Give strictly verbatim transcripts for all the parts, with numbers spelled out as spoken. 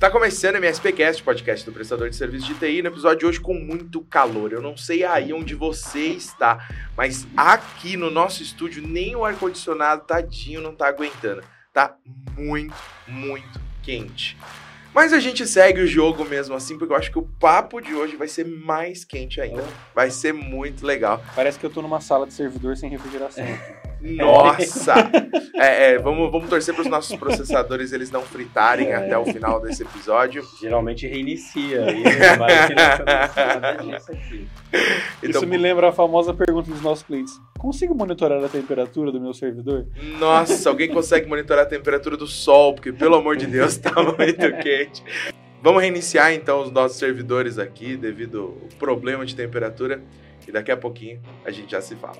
Tá começando o MSPcast, podcast do prestador de serviço de T I, no episódio de hoje com muito calor. Eu não sei aí onde você está, mas aqui no nosso estúdio nem o ar-condicionado, tadinho, não tá aguentando. Tá muito, muito quente. Mas a gente segue o jogo mesmo assim, porque eu acho que o papo de hoje vai ser mais quente ainda. Vai ser muito legal. Parece que eu tô numa sala de servidor sem refrigeração. Nossa! É, é, vamos, vamos torcer para os nossos processadores eles não fritarem é. até o final desse episódio. Geralmente reinicia. E não vai nada disso aqui. Então, isso me lembra a famosa pergunta dos nossos clientes. Consigo monitorar a temperatura do meu servidor? Nossa, alguém consegue monitorar a temperatura do sol, porque pelo amor de Deus tá muito quente. Vamos reiniciar então os nossos servidores aqui devido ao problema de temperatura e daqui a pouquinho a gente já se fala.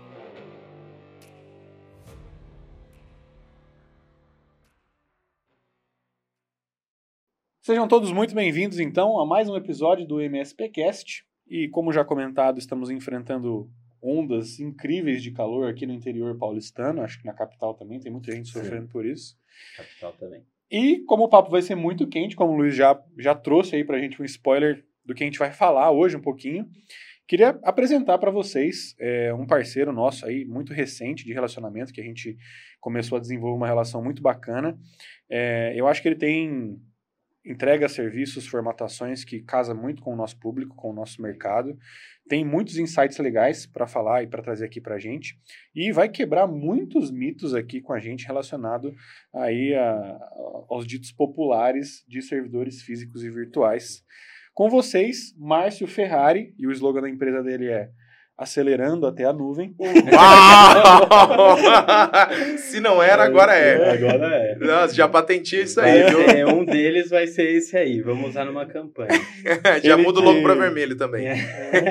Sejam todos muito bem-vindos, então, a mais um episódio do MSPcast. E, como já comentado, estamos enfrentando ondas incríveis de calor aqui no interior paulistano. Acho que na capital também tem muita gente sofrendo Sim. por isso. Capital também. E, como o papo vai ser muito quente, como o Luiz já, já trouxe aí pra gente um spoiler do que a gente vai falar hoje um pouquinho, queria apresentar para vocês é, um parceiro nosso aí, muito recente de relacionamento, que a gente começou a desenvolver uma relação muito bacana. É, eu acho que ele tem... entrega serviços, formatações que casa muito com o nosso público, com o nosso mercado. Tem muitos insights legais para falar e para trazer aqui para a gente. E vai quebrar muitos mitos aqui com a gente relacionado aí a, a, aos ditos populares de servidores físicos e virtuais. Com vocês, Márcio Ferrari, e o slogan da empresa dele é acelerando até a nuvem. Uau! Se não era, agora é. Agora é. Nossa, já patenteei isso aí, vai viu? Ser, um deles vai ser esse aí. Vamos usar numa campanha. Já Ele muda o que... logo para vermelho também. É.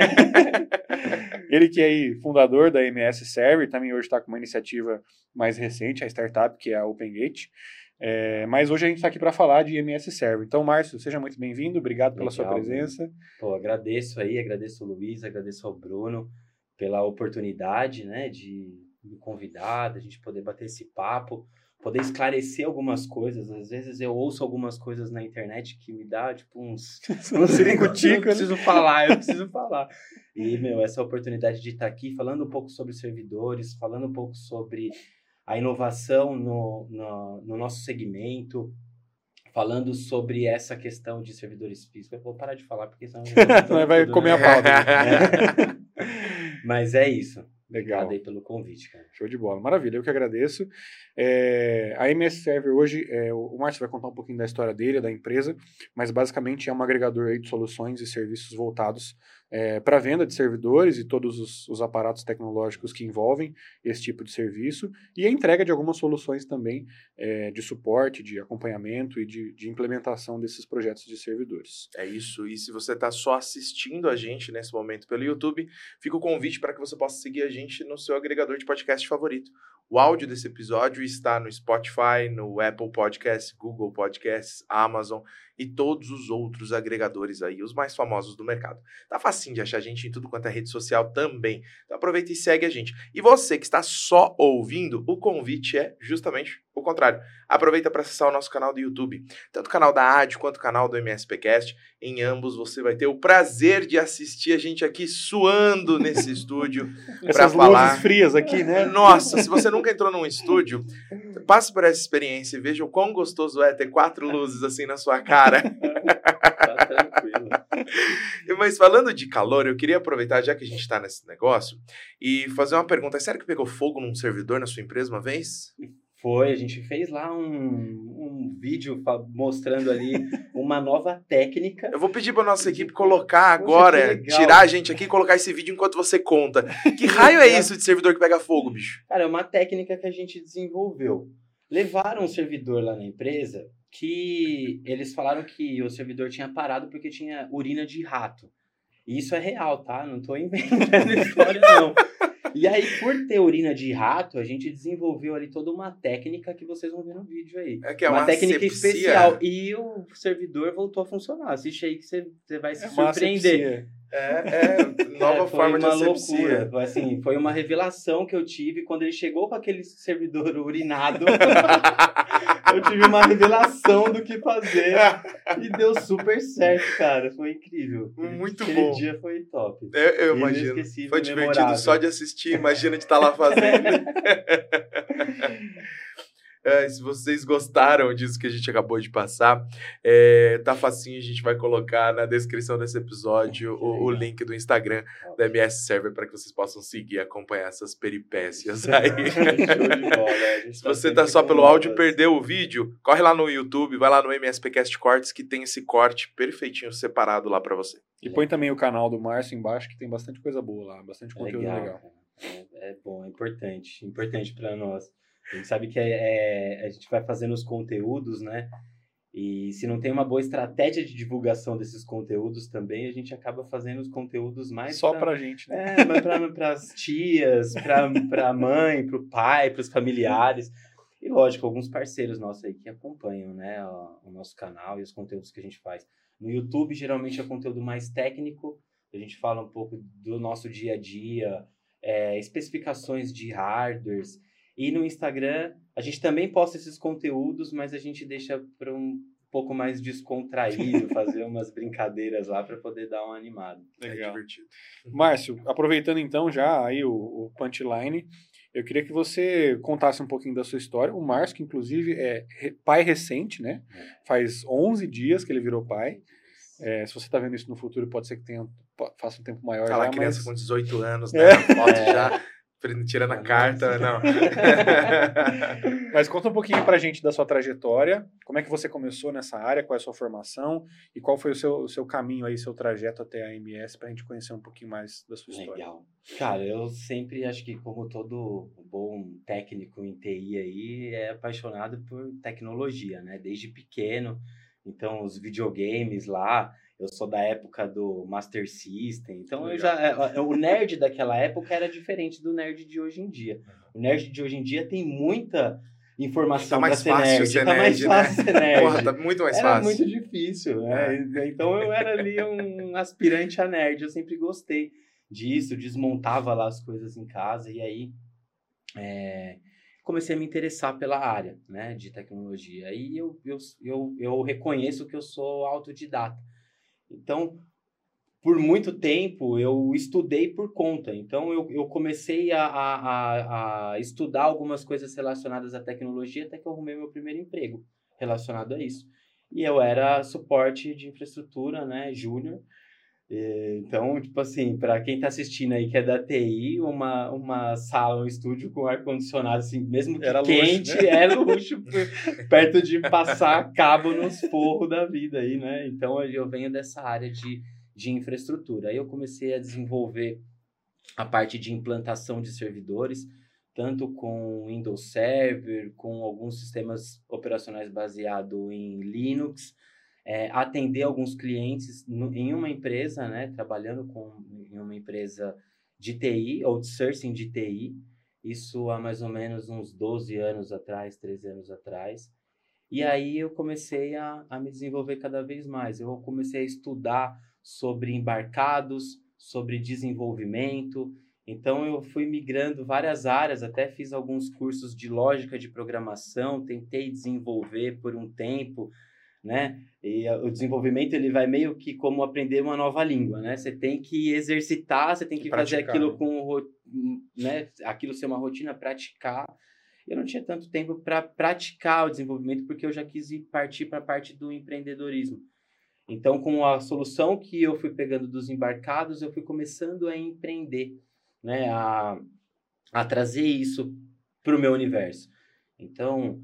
Ele que é aí fundador da M S Server, também hoje está com uma iniciativa mais recente, a startup, que é a OpenGate. É, mas hoje a gente está aqui para falar de M S Server. Então, Márcio, seja muito bem-vindo, obrigado pela Legal, sua presença. Pô, agradeço aí, agradeço o Luiz, agradeço ao Bruno pela oportunidade, né, de me convidar, da gente poder bater esse papo, poder esclarecer algumas coisas. Às vezes eu ouço algumas coisas na internet que me dá, tipo, uns... uns ciricutico, eu preciso falar, eu preciso falar. E, meu, essa oportunidade de estar aqui falando um pouco sobre servidores, falando um pouco sobre a inovação no, no, no nosso segmento, falando sobre essa questão de servidores físicos. Eu vou parar de falar, porque senão... Não vai comer a pauta. É. Mas é isso. Legal. Obrigado aí pelo convite, cara. Show de bola. Maravilha, eu que agradeço. É, a M S Server hoje, é, o Márcio vai contar um pouquinho da história dele, da empresa, mas basicamente é um agregador aí de soluções e serviços voltados é, para venda de servidores e todos os, os aparatos tecnológicos que envolvem esse tipo de serviço e a entrega de algumas soluções também é, de suporte, de acompanhamento e de, de implementação desses projetos de servidores. É isso. E se você está só assistindo a gente nesse momento pelo YouTube, fica o convite para que você possa seguir a gente no seu agregador de podcast favorito. O áudio desse episódio está no Spotify, no Apple Podcasts, Google Podcasts, Amazon e todos os outros agregadores aí, os mais famosos do mercado. Tá facinho de achar a gente em tudo quanto é rede social também. Então aproveita e segue a gente. E você que está só ouvindo, o convite é justamente o contrário. Aproveita para acessar o nosso canal do YouTube, tanto o canal da A D quanto o canal do MSPcast. Em ambos você vai ter o prazer de assistir a gente aqui suando nesse estúdio para falar. Luzes frias aqui, né? Nossa, se você nunca entrou num estúdio, passe por essa experiência e veja o quão gostoso é ter quatro luzes assim na sua cara. Tá tranquilo. Mas falando de calor, eu queria aproveitar, já que a gente está nesse negócio, e fazer uma pergunta. Sério que pegou fogo num servidor na sua empresa uma vez? Foi, a gente fez lá um, um vídeo mostrando ali uma nova técnica. Eu vou pedir para nossa equipe colocar agora, tirar a gente aqui e colocar esse vídeo enquanto você conta. Que raio é isso de servidor que pega fogo, bicho? Cara, é uma técnica que a gente desenvolveu. Levaram um servidor lá na empresa que eles falaram que o servidor tinha parado porque tinha urina de rato. E isso é real, tá? Não tô inventando história, não. E aí, por ter urina de rato, a gente desenvolveu ali toda uma técnica que vocês vão ver no vídeo aí. É que é uma, uma técnica asepsia. especial. E o servidor voltou a funcionar. Assiste aí que você, você vai se É uma surpreender. asepsia. É, é nova Cara, forma de uma asepsia. loucura. Foi, assim, foi uma revelação que eu tive quando ele chegou com aquele servidor urinado. Eu tive uma revelação do que fazer e deu super certo, cara. Foi incrível. Muito aquele bom. dia foi top. Eu, eu imagino. Inesquecível, Foi divertido memorável. só de assistir, imagina de estar lá fazendo. É, se vocês gostaram disso que a gente acabou de passar, é, tá facinho, a gente vai colocar na descrição desse episódio o, o link do Instagram da M S Server para que vocês possam seguir e acompanhar essas peripécias aí. Show de bola, a gente Se tá você tá sempre só com pelo novas. áudio e perdeu o vídeo, corre lá no YouTube, vai lá no MSPcast Cortes que tem esse corte perfeitinho separado lá para você. E põe também o canal do Márcio embaixo, que tem bastante coisa boa lá, bastante conteúdo legal. legal. É, é bom, é importante, importante para nós. A gente sabe que é, é, a gente vai fazendo os conteúdos, né? E se não tem uma boa estratégia de divulgação desses conteúdos também, a gente acaba fazendo os conteúdos mais... Só pra, pra gente, né? É, mas para as tias, para a mãe, para o pai, para os familiares. E lógico, alguns parceiros nossos aí que acompanham, né, o, o nosso canal e os conteúdos que a gente faz. No YouTube, geralmente é conteúdo mais técnico. A gente fala um pouco do nosso dia a dia, é, especificações de hardwares. E no Instagram, a gente também posta esses conteúdos, mas a gente deixa para um pouco mais descontraído, fazer umas brincadeiras lá para poder dar uma animada. Legal. É divertido. Márcio, aproveitando então já aí o, o punchline, eu queria que você contasse um pouquinho da sua história. O Márcio, que inclusive é pai recente, né? Faz onze dias que ele virou pai. É, se você está vendo isso no futuro, pode ser que tenha, faça um tempo maior. Fala, já, criança mas... com dezoito anos, né? É. A foto já... Tirando a carta, não. Mas conta um pouquinho pra gente da sua trajetória, como é que você começou nessa área, qual é a sua formação e qual foi o seu, o seu caminho aí, seu trajeto até a M S, pra gente conhecer um pouquinho mais da sua história. Legal. Cara, eu sempre acho que como todo bom técnico em T I aí, é apaixonado por tecnologia, né? Desde pequeno. Então, os videogames lá, eu sou da época do Master System, então Legal. eu já o nerd daquela época era diferente do nerd de hoje em dia. O nerd de hoje em dia tem muita informação tá para ser nerd, ser tá nerd, mais né? fácil ser nerd. Porra, tá muito mais era fácil. Era muito difícil, né? É. Então eu era ali um aspirante a nerd, eu sempre gostei disso, desmontava lá as coisas em casa e aí é, comecei a me interessar pela área, né, de tecnologia. Aí eu, eu, eu, eu reconheço que eu sou autodidata. Então, por muito tempo, eu estudei por conta. Então, eu, eu comecei a, a, a estudar algumas coisas relacionadas à tecnologia até que eu arrumei meu primeiro emprego relacionado a isso. E eu era suporte de infraestrutura, né, júnior. Então, tipo assim, para quem tá assistindo aí que é da T I, uma, uma sala, um estúdio com ar-condicionado, assim, mesmo que era quente, luxo, né? era luxo, perto de passar cabo nos forros da vida aí, né? Então, eu venho dessa área de, de infraestrutura. Aí eu comecei a desenvolver a parte de implantação de servidores, tanto com Windows Server, com alguns sistemas operacionais baseados em Linux, É, atender alguns clientes no, em uma empresa, né, trabalhando com, em uma empresa de T I, outsourcing de T I, isso há mais ou menos uns doze anos atrás, treze anos atrás, e aí eu comecei a, a me desenvolver cada vez mais, eu comecei a estudar sobre embarcados, sobre desenvolvimento, então eu fui migrando várias áreas, até fiz alguns cursos de lógica de programação, tentei desenvolver por um tempo, né? E o desenvolvimento ele vai meio que como aprender uma nova língua, né? Você tem que exercitar, você tem que fazer aquilo com, né? Aquilo ser uma rotina, praticar. Eu não tinha tanto tempo para praticar o desenvolvimento porque eu já quis ir partir para a parte do empreendedorismo. Então, com a solução que eu fui pegando dos embarcados, eu fui começando a empreender, né? A, a trazer isso para o meu universo. Então,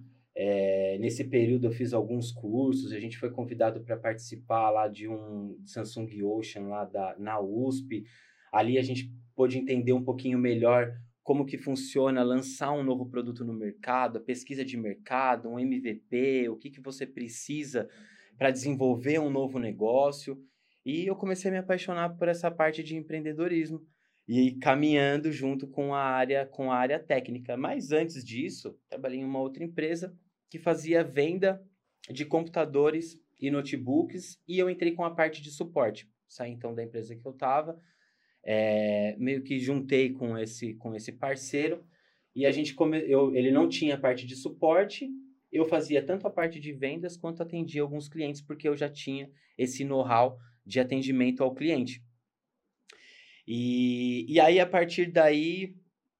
É, nesse período eu fiz alguns cursos, a gente foi convidado para participar lá de um Samsung Ocean lá da, na U S P, ali a gente pôde entender um pouquinho melhor como que funciona lançar um novo produto no mercado, a pesquisa de mercado, um M V P, o que, que você precisa para desenvolver um novo negócio, e eu comecei a me apaixonar por essa parte de empreendedorismo, e caminhando junto com a área, com a área técnica. Mas antes disso, trabalhei em uma outra empresa que fazia venda de computadores e notebooks e eu entrei com a parte de suporte. saí então da empresa que eu estava, é, meio que juntei com esse, com esse parceiro, e a gente come, eu, ele não tinha parte de suporte, eu fazia tanto a parte de vendas quanto atendia alguns clientes, porque eu já tinha esse know-how de atendimento ao cliente. E, e aí, a partir daí,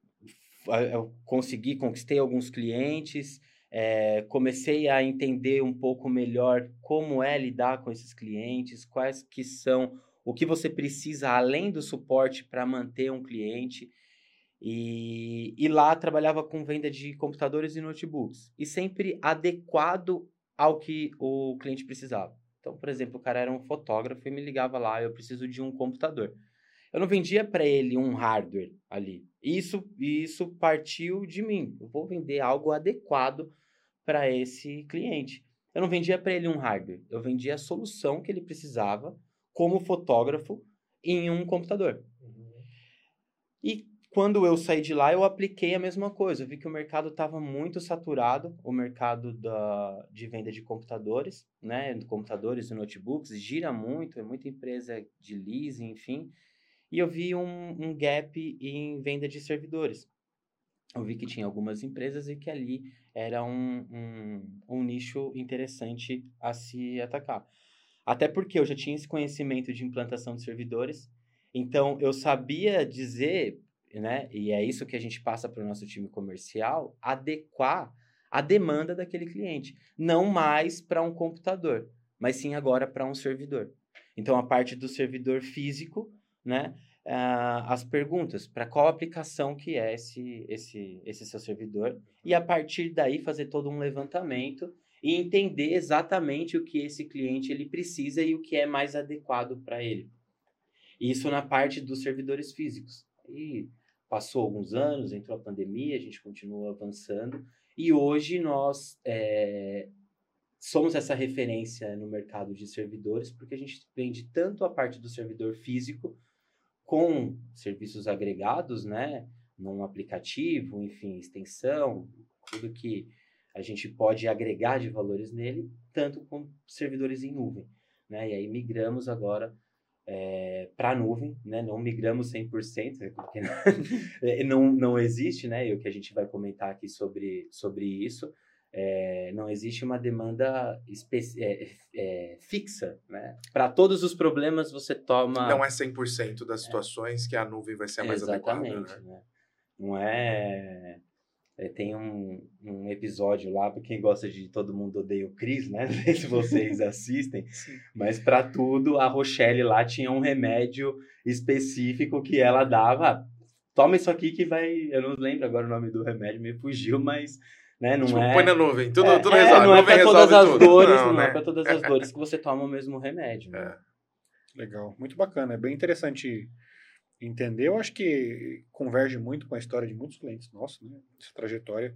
eu consegui, conquistei alguns clientes, é, comecei a entender um pouco melhor como é lidar com esses clientes, quais que são, o que você precisa além do suporte para manter um cliente. E, e lá trabalhava com venda de computadores e notebooks, e sempre adequado ao que o cliente precisava. Então, por exemplo, o cara era um fotógrafo e me ligava lá, eu preciso de um computador. Eu não vendia para ele um hardware ali. Isso, isso partiu de mim. Eu vou vender algo adequado para esse cliente. Eu não vendia para ele um hardware, eu vendia a solução que ele precisava como fotógrafo em um computador. Uhum. E quando eu saí de lá, eu apliquei a mesma coisa. Eu vi que o mercado estava muito saturado, o mercado da, de venda de computadores, né? De computadores e notebooks, gira muito, é muita empresa de leasing, enfim. E eu vi um, um gap em venda de servidores. Eu vi que tinha algumas empresas e que ali era um, um, um nicho interessante a se atacar. Até porque eu já tinha esse conhecimento de implantação de servidores, então eu sabia dizer, né, e é isso que a gente passa para o nosso time comercial, adequar a demanda daquele cliente. Não mais para um computador, mas sim agora para um servidor. Então, a parte do servidor físico, né, uh, as perguntas, para qual aplicação que é esse, esse, esse seu servidor, e a partir daí fazer todo um levantamento e entender exatamente o que esse cliente ele precisa e o que é mais adequado para ele. Isso na parte dos servidores físicos. E passou alguns anos, entrou a pandemia, a gente continuou avançando, e hoje nós é, somos essa referência no mercado de servidores, porque a gente vende tanto a parte do servidor físico, com serviços agregados, né, num aplicativo, enfim, extensão, tudo que a gente pode agregar de valores nele, tanto com servidores em nuvem, né, e aí migramos agora é, para a nuvem, né, não migramos cem por cento, porque não, não existe, né, e o que a gente vai comentar aqui sobre, sobre isso, É, não existe uma demanda espe- é, é, fixa, né? Para todos os problemas você toma... Não é cem por cento das situações é. que a nuvem vai ser a mais Exatamente, adequada, né? né? Não é... é tem um, um episódio lá, para quem gosta de Todo Mundo Odeia o Chris, né? Não sei se vocês assistem, mas para tudo a Rochelle lá tinha um remédio específico que ela dava. Toma isso aqui que vai... Eu não lembro agora o nome do remédio, me fugiu, mas... Né? Não tipo, é... põe na nuvem, tudo, é, tudo é, resolve. Não é para todas as tudo. dores, não, não né? é para todas as dores que você toma o mesmo remédio. Né? É. Legal, muito bacana, é bem interessante entender. Eu acho que converge muito com a história de muitos clientes nossos, né? Essa trajetória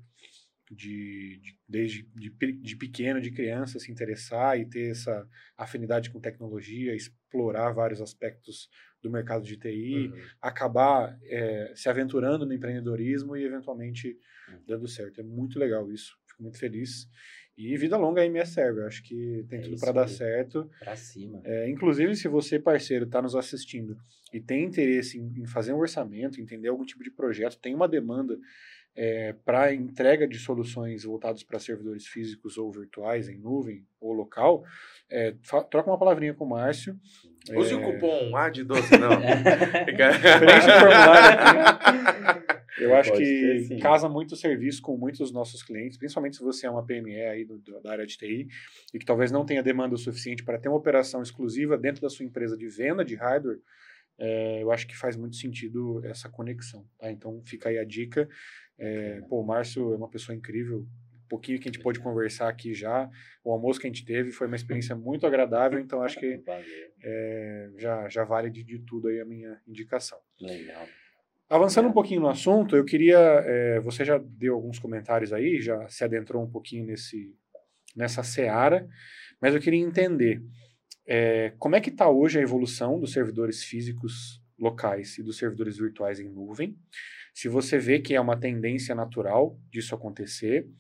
de, de desde de, de pequeno, de criança, se interessar e ter essa afinidade com tecnologia, explorar vários aspectos do mercado de T I, uhum. acabar é, se aventurando no empreendedorismo e eventualmente uhum. dando certo. É muito legal isso, fico muito feliz. E vida longa a M S Server, acho que tem é tudo para dar certo. Para cima. É, inclusive, se você, parceiro, está nos assistindo e tem interesse em, em fazer um orçamento, entender algum tipo de projeto, tem uma demanda é, para entrega de soluções voltadas para servidores físicos ou virtuais, em nuvem ou local, é, troca uma palavrinha com o Márcio. Use é... o cupom A de doze, não. Preenche o formulário. Eu acho Pode que ter, casa muito o serviço com muitos dos nossos clientes, principalmente se você é uma P M E aí do, da área de T I e que talvez não tenha demanda o suficiente para ter uma operação exclusiva dentro da sua empresa de venda de hardware. É, eu acho que faz muito sentido essa conexão, tá? Então fica aí a dica. É, pô, o Márcio é uma pessoa incrível. Um pouquinho que a gente pôde conversar aqui já, o almoço que a gente teve foi uma experiência muito agradável, então acho que é, já, já vale de, de tudo aí a minha indicação. Legal. Avançando um pouquinho no assunto, eu queria, é, você já deu alguns comentários aí, já se adentrou um pouquinho nesse, nessa seara, mas eu queria entender é, como é que está hoje a evolução dos servidores físicos locais e dos servidores virtuais em nuvem, se você vê que é uma tendência natural disso acontecer,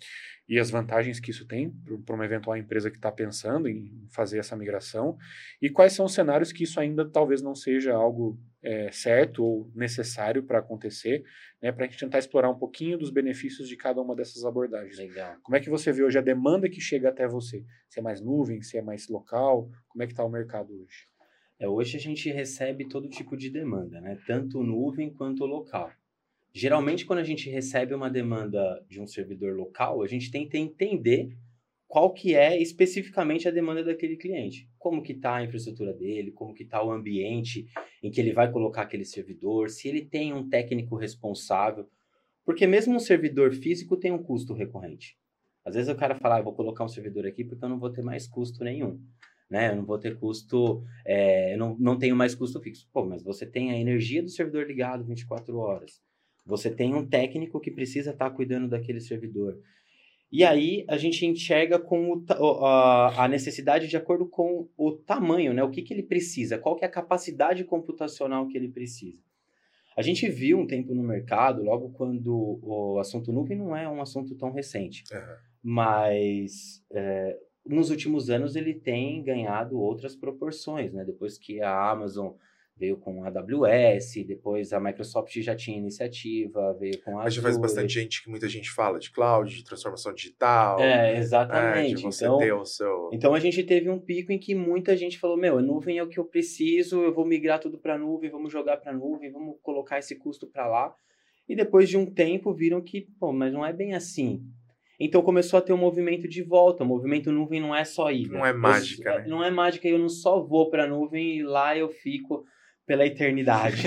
e as vantagens que isso tem para uma eventual empresa que está pensando em fazer essa migração, e quais são os cenários que isso ainda talvez não seja algo é, certo ou necessário para acontecer, né, para a gente tentar explorar um pouquinho dos benefícios de cada uma dessas abordagens. Legal. Como é que você vê hoje a demanda que chega até você? Se é mais nuvem, se é mais local, como é que está o mercado hoje? É, hoje a gente recebe todo tipo de demanda, né? Tanto nuvem quanto local. Geralmente, quando a gente recebe uma demanda de um servidor local, a gente tenta entender qual que é especificamente a demanda daquele cliente. Como que está a infraestrutura dele, como que está o ambiente em que ele vai colocar aquele servidor, se ele tem um técnico responsável. Porque mesmo um servidor físico tem um custo recorrente. Às vezes o cara fala, ah, eu vou colocar um servidor aqui porque eu não vou ter mais custo nenhum. Né? Eu não vou ter custo, é, eu não, não tenho mais custo fixo. Pô, mas você tem a energia do servidor ligado vinte e quatro horas. Você tem um técnico que precisa estar cuidando daquele servidor. E aí a gente enxerga com o, a, a necessidade de acordo com o tamanho, né? O que, que ele precisa, qual que é a capacidade computacional que ele precisa. A gente viu um tempo no mercado, logo quando o assunto nuvem não é um assunto tão recente, uhum. mas é, nos últimos anos ele tem ganhado outras proporções, né? Depois que a Amazon veio com a A W S, depois a Microsoft já tinha iniciativa, veio com a Mas já faz bastante gente, que muita gente fala de cloud, de transformação digital. É, exatamente. É, de você então, ter o seu... Então a gente teve um pico em que muita gente falou, meu, a nuvem é o que eu preciso, eu vou migrar tudo para a nuvem, vamos jogar para a nuvem, vamos colocar esse custo para lá. E depois de um tempo viram que, pô, mas não é bem assim. Então começou a ter um movimento de volta. O movimento nuvem não é só ir. Não é mágica, eu, né? Não é mágica, eu não só vou para a nuvem e lá eu fico pela eternidade.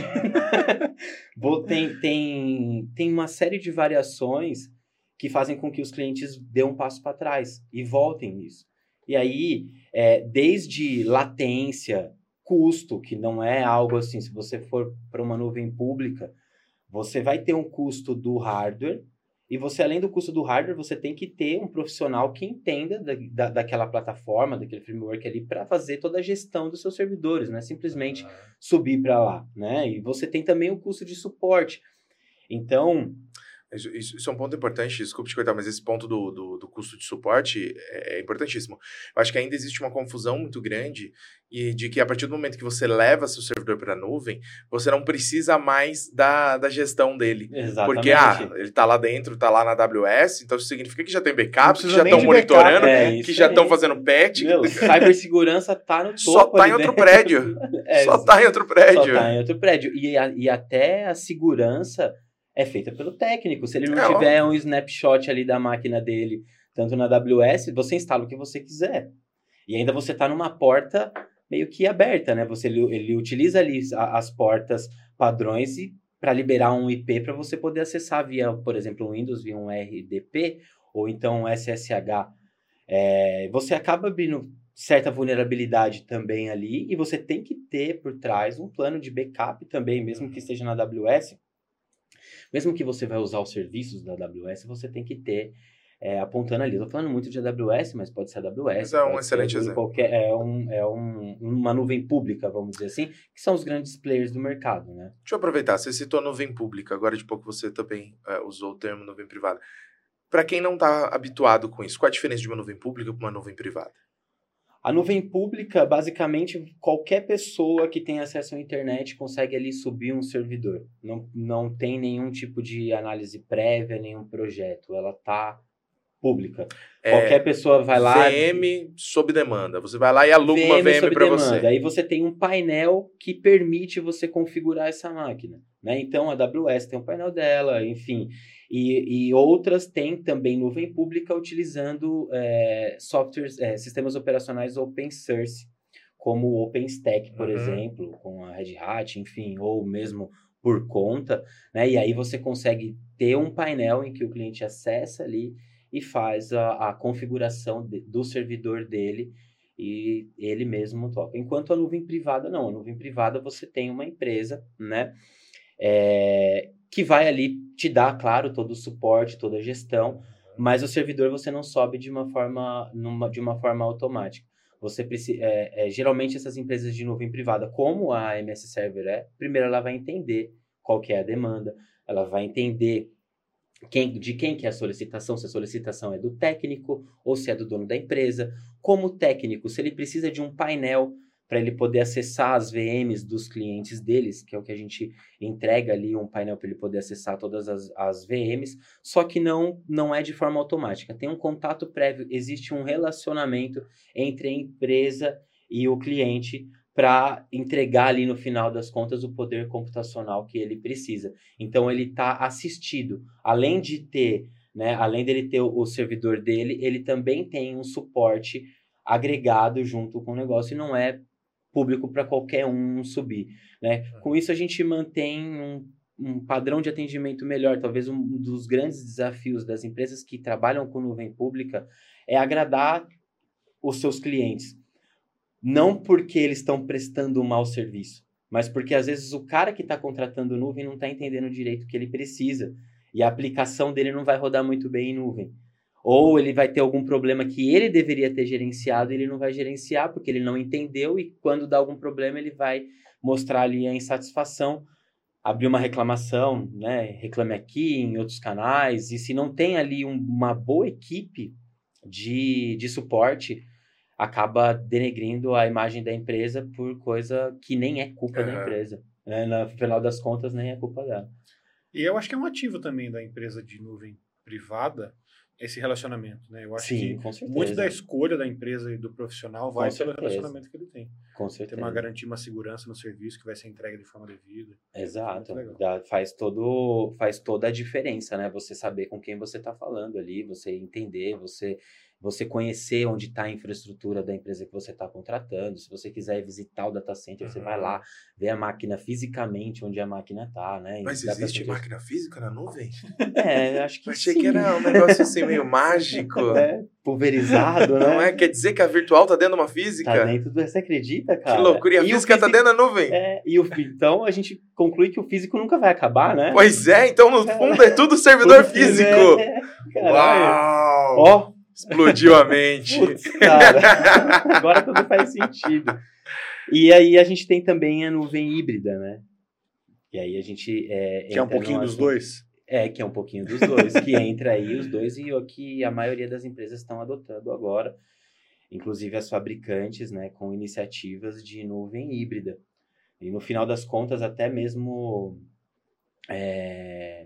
Vou, tem, tem, tem uma série de variações que fazem com que os clientes dêem um passo para trás e voltem nisso. E aí, é, desde latência, custo, que não é algo assim, se você for para uma nuvem pública, você vai ter um custo do hardware, e você, além do custo do hardware, você tem que ter um profissional que entenda da, da, daquela plataforma, daquele framework ali, para fazer toda a gestão dos seus servidores, não é simplesmente uhum. subir para lá, né? E você tem também o custo de suporte. Então... Isso, isso, isso é um ponto importante, desculpe te cortar, mas esse ponto do, do, do custo de suporte é, é importantíssimo. Eu acho que ainda existe uma confusão muito grande e de que a partir do momento que você leva seu servidor para a nuvem, você não precisa mais da, da gestão dele. Exatamente. Porque, ah, ele está lá dentro, está lá na A W S, então isso significa que já tem backup, que já estão monitorando, é, que já estão fazendo patch. Meu, cibersegurança tá no topo. Só tá em outro prédio. é, só tá em outro prédio. Só tá em outro prédio. E, a, e até a segurança... é feita pelo técnico. Se ele não é, tiver ó. um snapshot ali da máquina dele, tanto na A W S, você instala o que você quiser. E ainda você está numa porta meio que aberta, né? Você, ele, ele utiliza ali as portas padrões para liberar um I P para você poder acessar via, por exemplo, um Windows, via um R D P, ou então um S S H. É, você acaba abrindo certa vulnerabilidade também ali, e você tem que ter por trás um plano de backup também, mesmo que esteja na A W S. Mesmo que você vai usar os serviços da A W S, você tem que ter é, apontando ali. Eu tô falando muito de A W S, mas pode ser A W S. Mas é um excelente exemplo. Qualquer, é um, é um, uma nuvem pública, vamos dizer assim, que são os grandes players do mercado, né? Deixa eu aproveitar, você citou a nuvem pública, agora de pouco você também é, usou o termo nuvem privada. Para quem não está habituado com isso, qual a diferença de uma nuvem pública para uma nuvem privada? A nuvem pública, basicamente, qualquer pessoa que tem acesso à internet consegue ali subir um servidor. Não, não tem nenhum tipo de análise prévia, nenhum projeto. Ela está pública. É, qualquer pessoa vai lá... V M sob demanda. Você vai lá e aluga uma V M para você. Aí você tem um painel que permite você configurar essa máquina. Né? Então, a AWS tem um painel dela, enfim... E, e outras têm também nuvem pública utilizando é, softwares, é, sistemas operacionais open source, como o OpenStack, por uhum. exemplo, com a Red Hat, enfim, ou mesmo por conta, né? E aí você consegue ter um painel em que o cliente acessa ali e faz a, a configuração de, do servidor dele e ele mesmo toca. Enquanto a nuvem privada, não. A nuvem privada você tem uma empresa, né? É, que vai ali te dar, claro, todo o suporte, toda a gestão, mas o servidor você não sobe de uma forma, numa, de uma forma automática. Você precisa, é, é, geralmente essas empresas de nuvem privada, como a M S Server é, primeiro ela vai entender qual que é a demanda, ela vai entender Quem, de quem que é a solicitação, se a solicitação é do técnico ou se é do dono da empresa. Como técnico, se ele precisa de um painel para ele poder acessar as V Ms dos clientes deles, que é o que a gente entrega ali, um painel para ele poder acessar todas as, as V Ms, só que não, não é de forma automática. Tem um contato prévio, existe um relacionamento entre a empresa e o cliente para entregar ali no final das contas o poder computacional que ele precisa. Então ele está assistido. Além de ter, né, além dele ter o, o servidor dele, ele também tem um suporte agregado junto com o negócio e não é público para qualquer um subir, né? Com isso a gente mantém um, um padrão de atendimento melhor. Talvez um dos grandes desafios das empresas que trabalham com nuvem pública é agradar os seus clientes. Não porque eles estão prestando um mau serviço, mas porque às vezes o cara que está contratando nuvem não está entendendo direito o que ele precisa e a aplicação dele não vai rodar muito bem em nuvem. Ou ele vai ter algum problema que ele deveria ter gerenciado e ele não vai gerenciar porque ele não entendeu e quando dá algum problema ele vai mostrar ali a insatisfação, abrir uma reclamação, né? Reclame aqui, em outros canais. E se não tem ali um, uma boa equipe de, de suporte, acaba denegrindo a imagem da empresa por coisa que nem é culpa uhum. da empresa. Né? No final das contas, nem é culpa dela. E eu acho que é um ativo também da empresa de nuvem privada, esse relacionamento, né? Eu acho Sim, que muito da escolha da empresa e do profissional vai com pelo certeza. relacionamento que ele tem. Com certeza. Tem uma garantia, uma segurança no serviço que vai ser entregue de forma devida. Exato. Dá, faz, todo, faz toda a diferença, né? Você saber com quem você está falando ali, você entender, você, você conhecer onde está a infraestrutura da empresa que você está contratando. Se você quiser visitar o data center, uhum. você vai lá, ver a máquina fisicamente onde a máquina está, né? Mas existe máquina física na nuvem? É, acho que Achei sim. que era um negócio assim meio mágico. É, pulverizado, né? Não é? Quer dizer que a virtual tá dentro de uma física? Tá dentro do... Você acredita, cara? Que loucura. E a e física físico... tá dentro da nuvem? É, e o... Então a gente conclui que o físico nunca vai acabar, né? Pois é, então no fundo é tudo servidor tudo físico. É, uau! Ó, explodiu a mente. Putz, cara. Agora tudo faz sentido. E aí a gente tem também a nuvem híbrida, né? E aí a gente... É, que é um pouquinho dos dois. É, que é um pouquinho dos dois, que entra aí os dois e o que a maioria das empresas estão adotando agora, inclusive as fabricantes, né, com iniciativas de nuvem híbrida. E no final das contas, até mesmo é,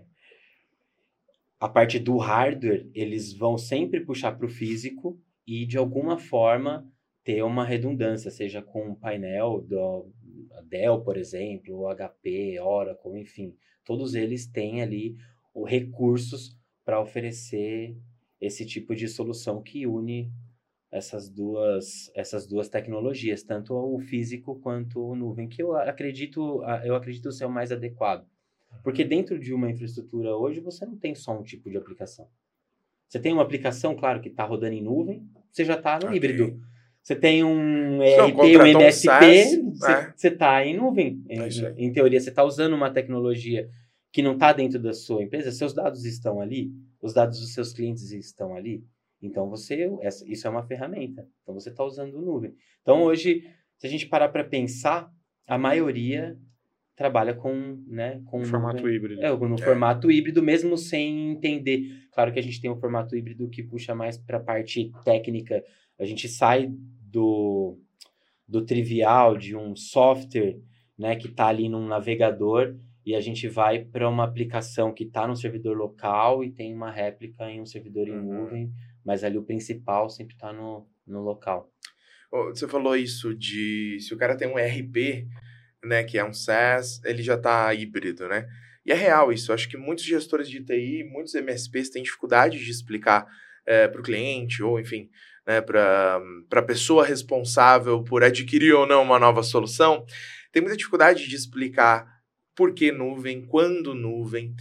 a parte do hardware, eles vão sempre puxar para o físico e, de alguma forma, ter uma redundância, seja com um painel do Dell, por exemplo, H P, Oracle, enfim. Todos eles têm ali os recursos para oferecer esse tipo de solução que une essas duas, essas duas tecnologias, tanto o físico quanto o nuvem, que eu acredito, eu acredito ser o mais adequado. Porque dentro de uma infraestrutura hoje, você não tem só um tipo de aplicação. Você tem uma aplicação, claro, que está rodando em nuvem, você já está no okay. híbrido. Você tem um E R P, um M S P, um você está é. em nuvem. Em, em teoria, você está usando uma tecnologia que não está dentro da sua empresa, seus dados estão ali, os dados dos seus clientes estão ali. Então, você, essa, isso é uma ferramenta. Então, você está usando nuvem. Então, hoje, se a gente parar para pensar, a maioria trabalha com... Né, com no formato nuvem, híbrido. É, no é. formato híbrido, mesmo sem entender. Claro que a gente tem um formato híbrido que puxa mais para a parte técnica. A gente sai do, do trivial de um software, né, que está ali num navegador e a gente vai para uma aplicação que está num servidor local e tem uma réplica em um servidor em nuvem, mas ali o principal sempre está no, no local. Você falou isso de... Se o cara tem um E R P, né, que é um SaaS, ele já está híbrido, né? E é real isso. Eu acho que muitos gestores de T I, muitos M S Ps têm dificuldade de explicar é, para o cliente ou, enfim, né, para a pessoa responsável por adquirir ou não uma nova solução. Tem muita dificuldade de explicar por que nuvem, quando nuvem,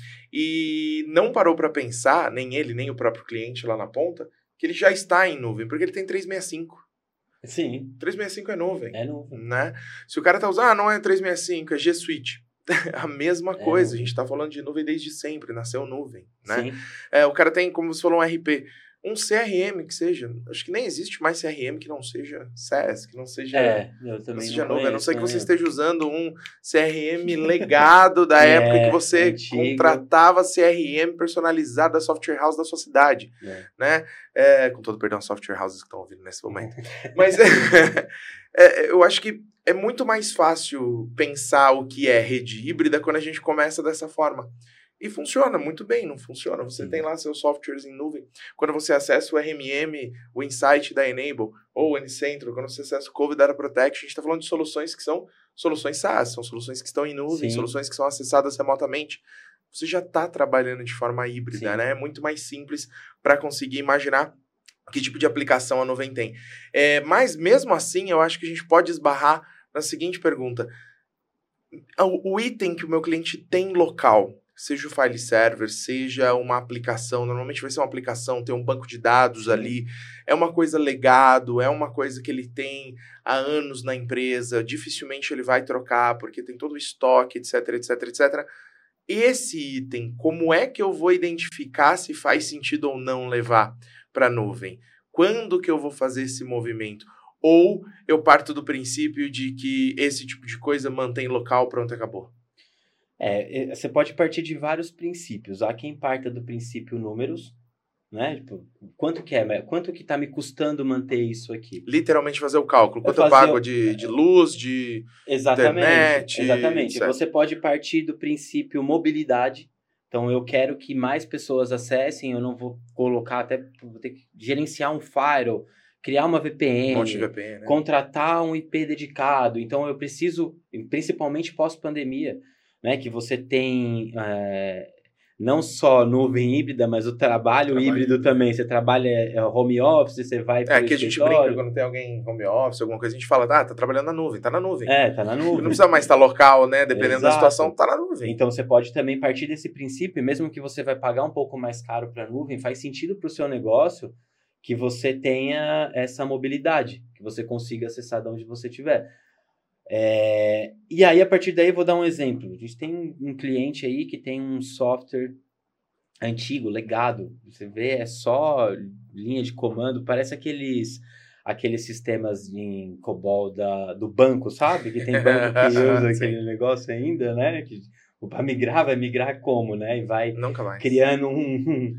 e não parou para pensar, nem ele, nem o próprio cliente lá na ponta, que ele já está em nuvem, porque ele tem trezentos e sessenta e cinco. Sim. trezentos e sessenta e cinco é nuvem. É nuvem. Né? Se o cara tá usando, ah, não é trezentos e sessenta e cinco, é G Suite. A mesma é coisa, nuvem. A gente tá falando de nuvem desde sempre, nasceu nuvem, né? Sim. É, o cara tem, como você falou, um E R P. um C R M que seja. Acho que nem existe mais C R M que não seja S E S, que não seja, É, eu também não seja não nuvem. A não conheço, ser que né? você esteja usando um C R M legado da É, época que você antigo. contratava C R M personalizado da software house da sua cidade. É. Né? É, com todo perdão, software houses que estão ouvindo nesse momento. Mas é, é, eu acho que é muito mais fácil pensar o que é rede híbrida quando a gente começa dessa forma. E funciona muito bem, não funciona? Você Sim. tem lá seus softwares em nuvem. Quando você acessa o R M M, o Insight da Enable, ou o N-Central, quando você acessa o Cove Data Protection, a gente está falando de soluções que são soluções SaaS, são soluções que estão em nuvem, Sim. soluções que são acessadas remotamente. Você já está trabalhando de forma híbrida, Sim. né? É muito mais simples para conseguir imaginar que tipo de aplicação a nuvem tem. É, mas, mesmo assim, eu acho que a gente pode esbarrar na seguinte pergunta. O, o item que o meu cliente tem local, seja o file server, seja uma aplicação, normalmente vai ser uma aplicação, tem um banco de dados ali, é uma coisa legado, é uma coisa que ele tem há anos na empresa, dificilmente ele vai trocar, porque tem todo o estoque, etc, etc, etcétera. Esse item, como é que eu vou identificar se faz sentido ou não levar para a nuvem? Quando que eu vou fazer esse movimento? Ou eu parto do princípio de que esse tipo de coisa mantém local, pronto, acabou? É, você pode partir de vários princípios. Há quem parta do princípio números, né? Tipo, quanto que é? Quanto que tá me custando manter isso aqui? Literalmente fazer o cálculo. Quanto Eu eu fazer pago o- de, de luz, de Exatamente, internet, exatamente. etcétera. Você pode partir do princípio mobilidade. Então, eu quero que mais pessoas acessem, eu não vou colocar, até vou ter que gerenciar um firewall, criar uma V P Um N, monte de V P N, né? contratar um I P dedicado. Então, eu preciso, principalmente pós-pandemia, né, que você tem é, não só nuvem híbrida, mas o trabalho, Trabalho híbrido também. Você trabalha é, home office, você vai É, para o aqui a gente escritório. brinca quando tem alguém em home office, alguma coisa, a gente fala, ah, tá trabalhando na nuvem, tá na nuvem. É, tá na Não nuvem. precisa mais estar local, né? Dependendo da Exato. situação, tá na nuvem. Então, você pode também partir desse princípio, mesmo que você vai pagar um pouco mais caro para a nuvem, faz sentido para o seu negócio que você tenha essa mobilidade, que você consiga acessar de onde você estiver. É... E aí, a partir daí, eu vou dar um exemplo. A gente tem um cliente aí que tem um software antigo, legado. Você vê, é só linha de comando, parece aqueles... aqueles sistemas em COBOL da, do banco, sabe? Que tem banco que usa aquele negócio ainda, né? Que para migrar, vai migrar como, né? E vai Nunca mais. criando um,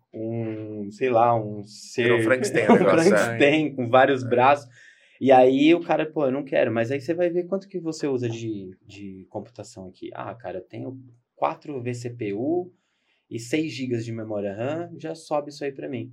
um, sei lá, um ser... Virou Frankenstein o um negócio, Frankenstein com vários braços. E aí o cara, pô, eu não quero. Mas aí você vai ver quanto que você usa de, de computação aqui. Ah, cara, eu tenho quatro V C P U e seis gigas de memória RAM, já sobe isso aí para mim.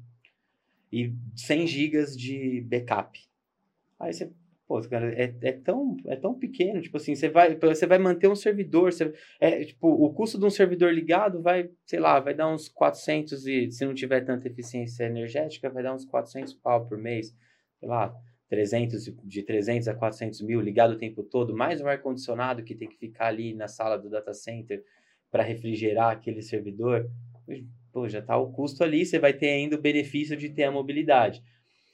E cem gigas de backup. Aí você, pô, cara, é, é, tão, é tão pequeno, tipo assim, você vai, você vai manter um servidor, você, é, tipo, o custo de um servidor ligado vai, sei lá, vai dar uns quatrocentos e, se não tiver tanta eficiência energética, vai dar uns quatrocentos pau por mês, sei lá, trezentos, de trezentos a quatrocentos mil ligado o tempo todo, mais um ar-condicionado que tem que ficar ali na sala do data center para refrigerar aquele servidor. Pô, já está o custo ali, você vai ter ainda o benefício de ter a mobilidade.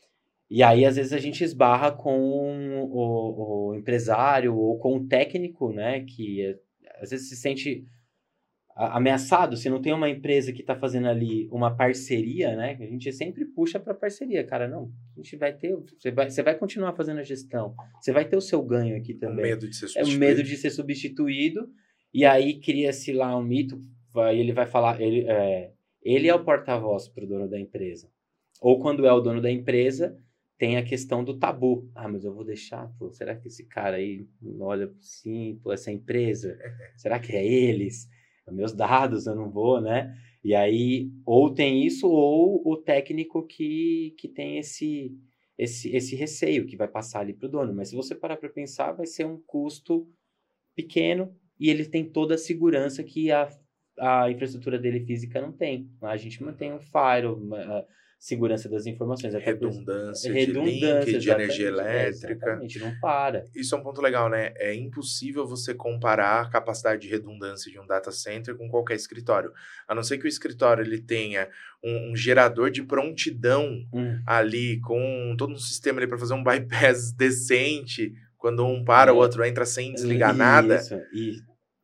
E aí, às vezes, a gente esbarra com o, o empresário ou com o técnico, né? Que às vezes se sente ameaçado. Se não tem uma empresa que está fazendo ali uma parceria, né? A gente sempre puxa para parceria. Cara, não, a gente vai ter... Você vai, você vai continuar fazendo a gestão. Você vai ter o seu ganho aqui também. O medo de ser É substituído. o medo de ser substituído. E aí, cria-se lá um mito. Aí ele vai falar... Ele, é, Ele é o porta-voz para o dono da empresa. Ou quando é o dono da empresa, tem a questão do tabu. Ah, mas eu vou deixar, pô, será que esse cara aí olha assim, pô, essa empresa? Será que é eles? Meus dados, eu não vou, né? E aí, ou tem isso, ou o técnico que, que tem esse, esse, esse receio, que vai passar ali para o dono. Mas se você parar para pensar, vai ser um custo pequeno e ele tem toda a segurança que a a infraestrutura dele física não tem. A gente mantém um firewall, a segurança das informações. Até Redundância, redundância de link, de energia elétrica. Exatamente, não para. Isso é um ponto legal, né? É impossível você comparar a capacidade de redundância de um data center com qualquer escritório. A não ser que o escritório ele tenha um, um gerador de prontidão hum. ali, com todo um sistema ali para fazer um bypass decente, quando um para, é. o outro entra sem desligar Isso, nada. Isso, e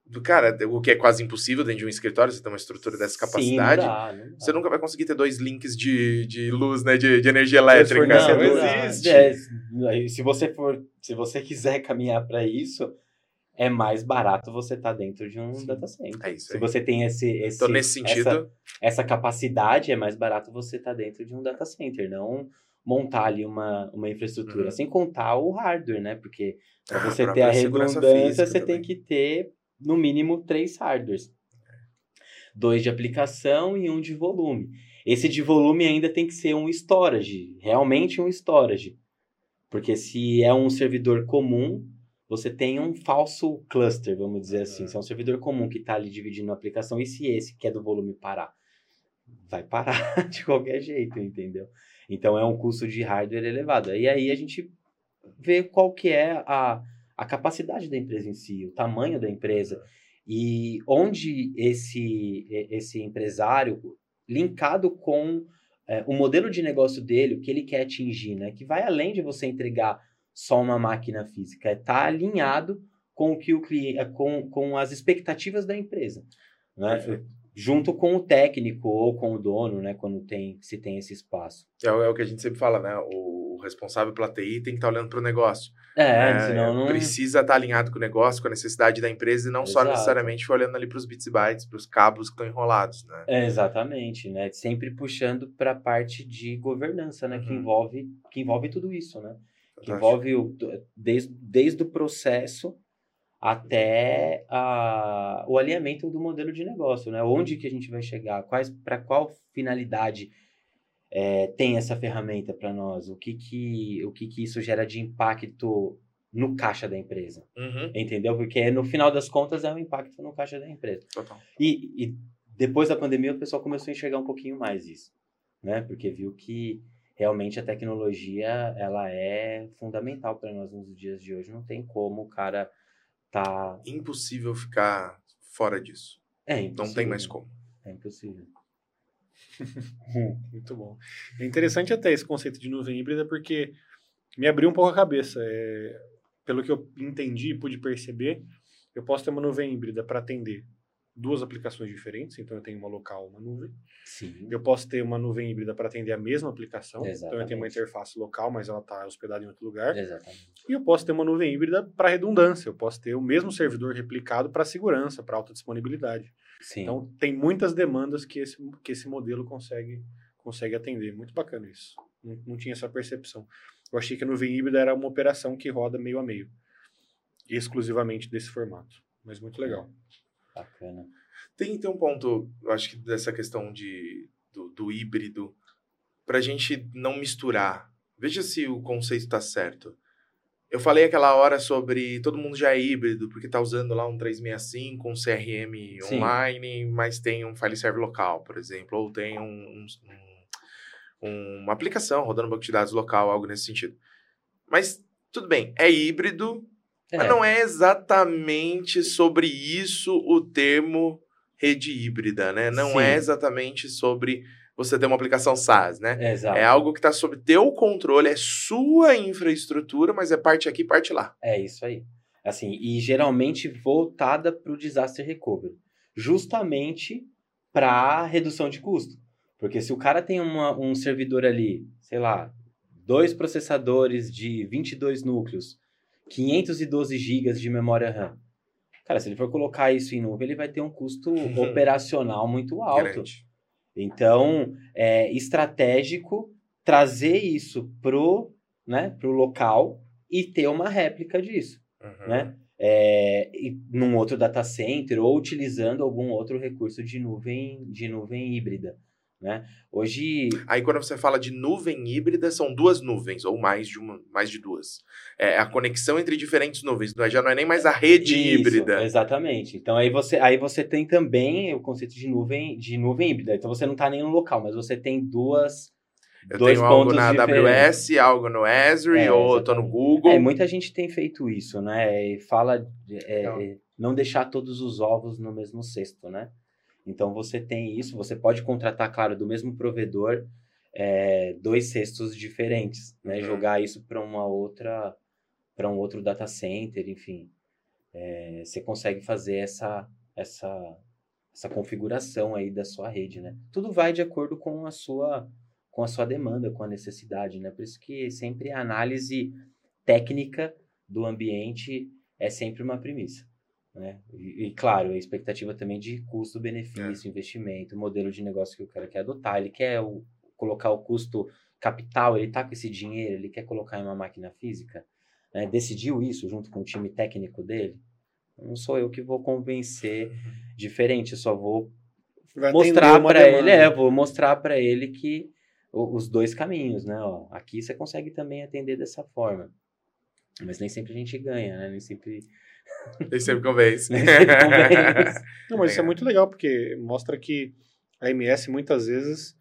Cara, o que é quase impossível dentro de um escritório, você ter uma estrutura dessa capacidade. Sim, não dá, não dá. Você nunca vai conseguir ter dois links de, de luz, né? De, de energia elétrica. Não, Não, não dá. existe. É, se você for, se você quiser caminhar para isso, é mais barato você estar tá dentro de um Sim. data center. É isso se aí. você tem esse, esse então, nesse sentido, essa, essa capacidade, é mais barato você estar tá dentro de um data center, não montar ali uma, uma infraestrutura, uhum. sem contar o hardware, né? Porque para ah, você ter a redundância, você também. tem que ter no mínimo três hardwares. Dois de aplicação e um de volume. Esse de volume ainda tem que ser um storage, realmente um storage. Porque se é um servidor comum, você tem um falso cluster, vamos dizer assim. Se é um servidor comum que está ali dividindo a aplicação, e se esse que é do volume parar? Vai parar de qualquer jeito, entendeu? Então é um custo de hardware elevado. E aí a gente vê qual que é a, a capacidade da empresa em si, o tamanho da empresa. E onde esse, esse empresário, linkado com é, o modelo de negócio dele, o que ele quer atingir, né? Que vai além de você entregar só uma máquina física, é estar alinhado com o que o cliente, com, com as expectativas da empresa, né? Junto com o técnico ou com o dono, né? Quando tem, se tem esse espaço. É, é o que a gente sempre fala, né? O responsável pela T I tem que estar olhando para o negócio. É, é senão não... Precisa estar alinhado com o negócio, com a necessidade da empresa e não Exato. Só necessariamente olhando ali para os bits e bytes, para os cabos que estão enrolados, né? É, exatamente, né? Sempre puxando para a parte de governança, né? Uhum. Que envolve, que envolve tudo isso, né? Que envolve o, desde, desde o processo até a, o alinhamento do modelo de negócio, né? Onde que a gente vai chegar? Quais, para qual finalidade é, tem essa ferramenta para nós? O que que, o que que isso gera de impacto no caixa da empresa? Uhum. Entendeu? Porque no final das contas é um impacto no caixa da empresa. Total. E, e depois da pandemia o pessoal começou a enxergar um pouquinho mais isso, né? Porque viu que realmente a tecnologia ela é fundamental para nós nos dias de hoje. Não tem como o cara tá... Impossível ficar fora disso. É impossível. Não tem mais como. É impossível. Muito bom. É interessante até esse conceito de nuvem híbrida porque me abriu um pouco a cabeça. É, pelo que eu entendi e pude perceber, eu posso ter uma nuvem híbrida para atender duas aplicações diferentes, então eu tenho uma local, uma nuvem. Sim. Eu posso ter uma nuvem híbrida para atender a mesma aplicação, Exatamente. Então eu tenho uma interface local, mas ela está hospedada em outro lugar. Exatamente. E eu posso ter uma nuvem híbrida para redundância, eu posso ter o mesmo servidor replicado para segurança, para alta disponibilidade. Sim. Então tem muitas demandas que esse, que esse modelo consegue, consegue atender. Muito bacana isso. Não, não tinha essa percepção. Eu achei que a nuvem híbrida era uma operação que roda meio a meio, exclusivamente desse formato. Mas muito legal. Bacana. Tem, tem um ponto, eu acho que dessa questão de, do, do híbrido, para a gente não misturar. Veja se o conceito está certo. Eu falei aquela hora sobre todo mundo já é híbrido, porque está usando lá um trezentos e sessenta e cinco, um C R M Sim. online, mas tem um file server local, por exemplo, ou tem um, um, um, uma aplicação rodando um banco de dados local, algo nesse sentido. Mas, tudo bem, é híbrido, é. Mas não é exatamente sobre isso o termo rede híbrida, né? Não Sim. é exatamente sobre você ter uma aplicação SaaS, né? Exato. É algo que está sob teu controle, é sua infraestrutura, mas é parte aqui, parte lá. É isso aí. Assim, e geralmente voltada para o disaster recovery. Justamente para redução de custo. Porque se o cara tem uma, um servidor ali, sei lá, dois processadores de vinte e dois núcleos, quinhentos e doze gigas de memória RAM. Cara, se ele for colocar isso em nuvem, ele vai ter um custo operacional muito alto. Grande. Então, é estratégico trazer isso pro, né, pro local e ter uma réplica disso. Uhum. Né? É, e num outro data center ou utilizando algum outro recurso de nuvem, de nuvem híbrida. Né? Hoje... Aí quando você fala de nuvem híbrida, são duas nuvens, ou mais de uma, mais de duas. É a conexão entre diferentes nuvens, já não é nem mais a rede Isso, híbrida. Exatamente. Então aí você, aí você tem também o conceito de nuvem, de nuvem híbrida. Então você não está nem no local, mas você tem duas... Eu dois tenho algo pontos na diferentes. A W S, algo no Azure, é, ou eu tô no Google. É, muita gente tem feito isso, né? E fala é, não. não deixar todos os ovos no mesmo cesto, né? Então, você tem isso, você pode contratar, claro, do mesmo provedor, é, dois cestos diferentes, né? Uhum. Jogar isso para uma outra, para um outro data center, enfim. é, você consegue fazer essa, essa, essa configuração aí da sua rede, né? Tudo vai de acordo com a sua, com a sua demanda, com a necessidade, né? Por isso que sempre a análise técnica do ambiente é sempre uma premissa, né? E, e claro, a expectativa também de custo-benefício, é. investimento, modelo de negócio que o cara quer adotar, ele quer o, colocar o custo capital, ele tá com esse dinheiro, ele quer colocar em uma máquina física, né? Decidiu isso junto com o time técnico dele. Não sou eu que vou convencer diferente, eu só vou Vai mostrar para ele, é, vou mostrar para ele que o, os dois caminhos, né? Ó, aqui você consegue também atender dessa forma. Mas nem sempre a gente ganha, né? Nem sempre... Nem sempre convence. Nem sempre convence. Não, mas isso é muito legal, porque mostra que a M S, muitas vezes,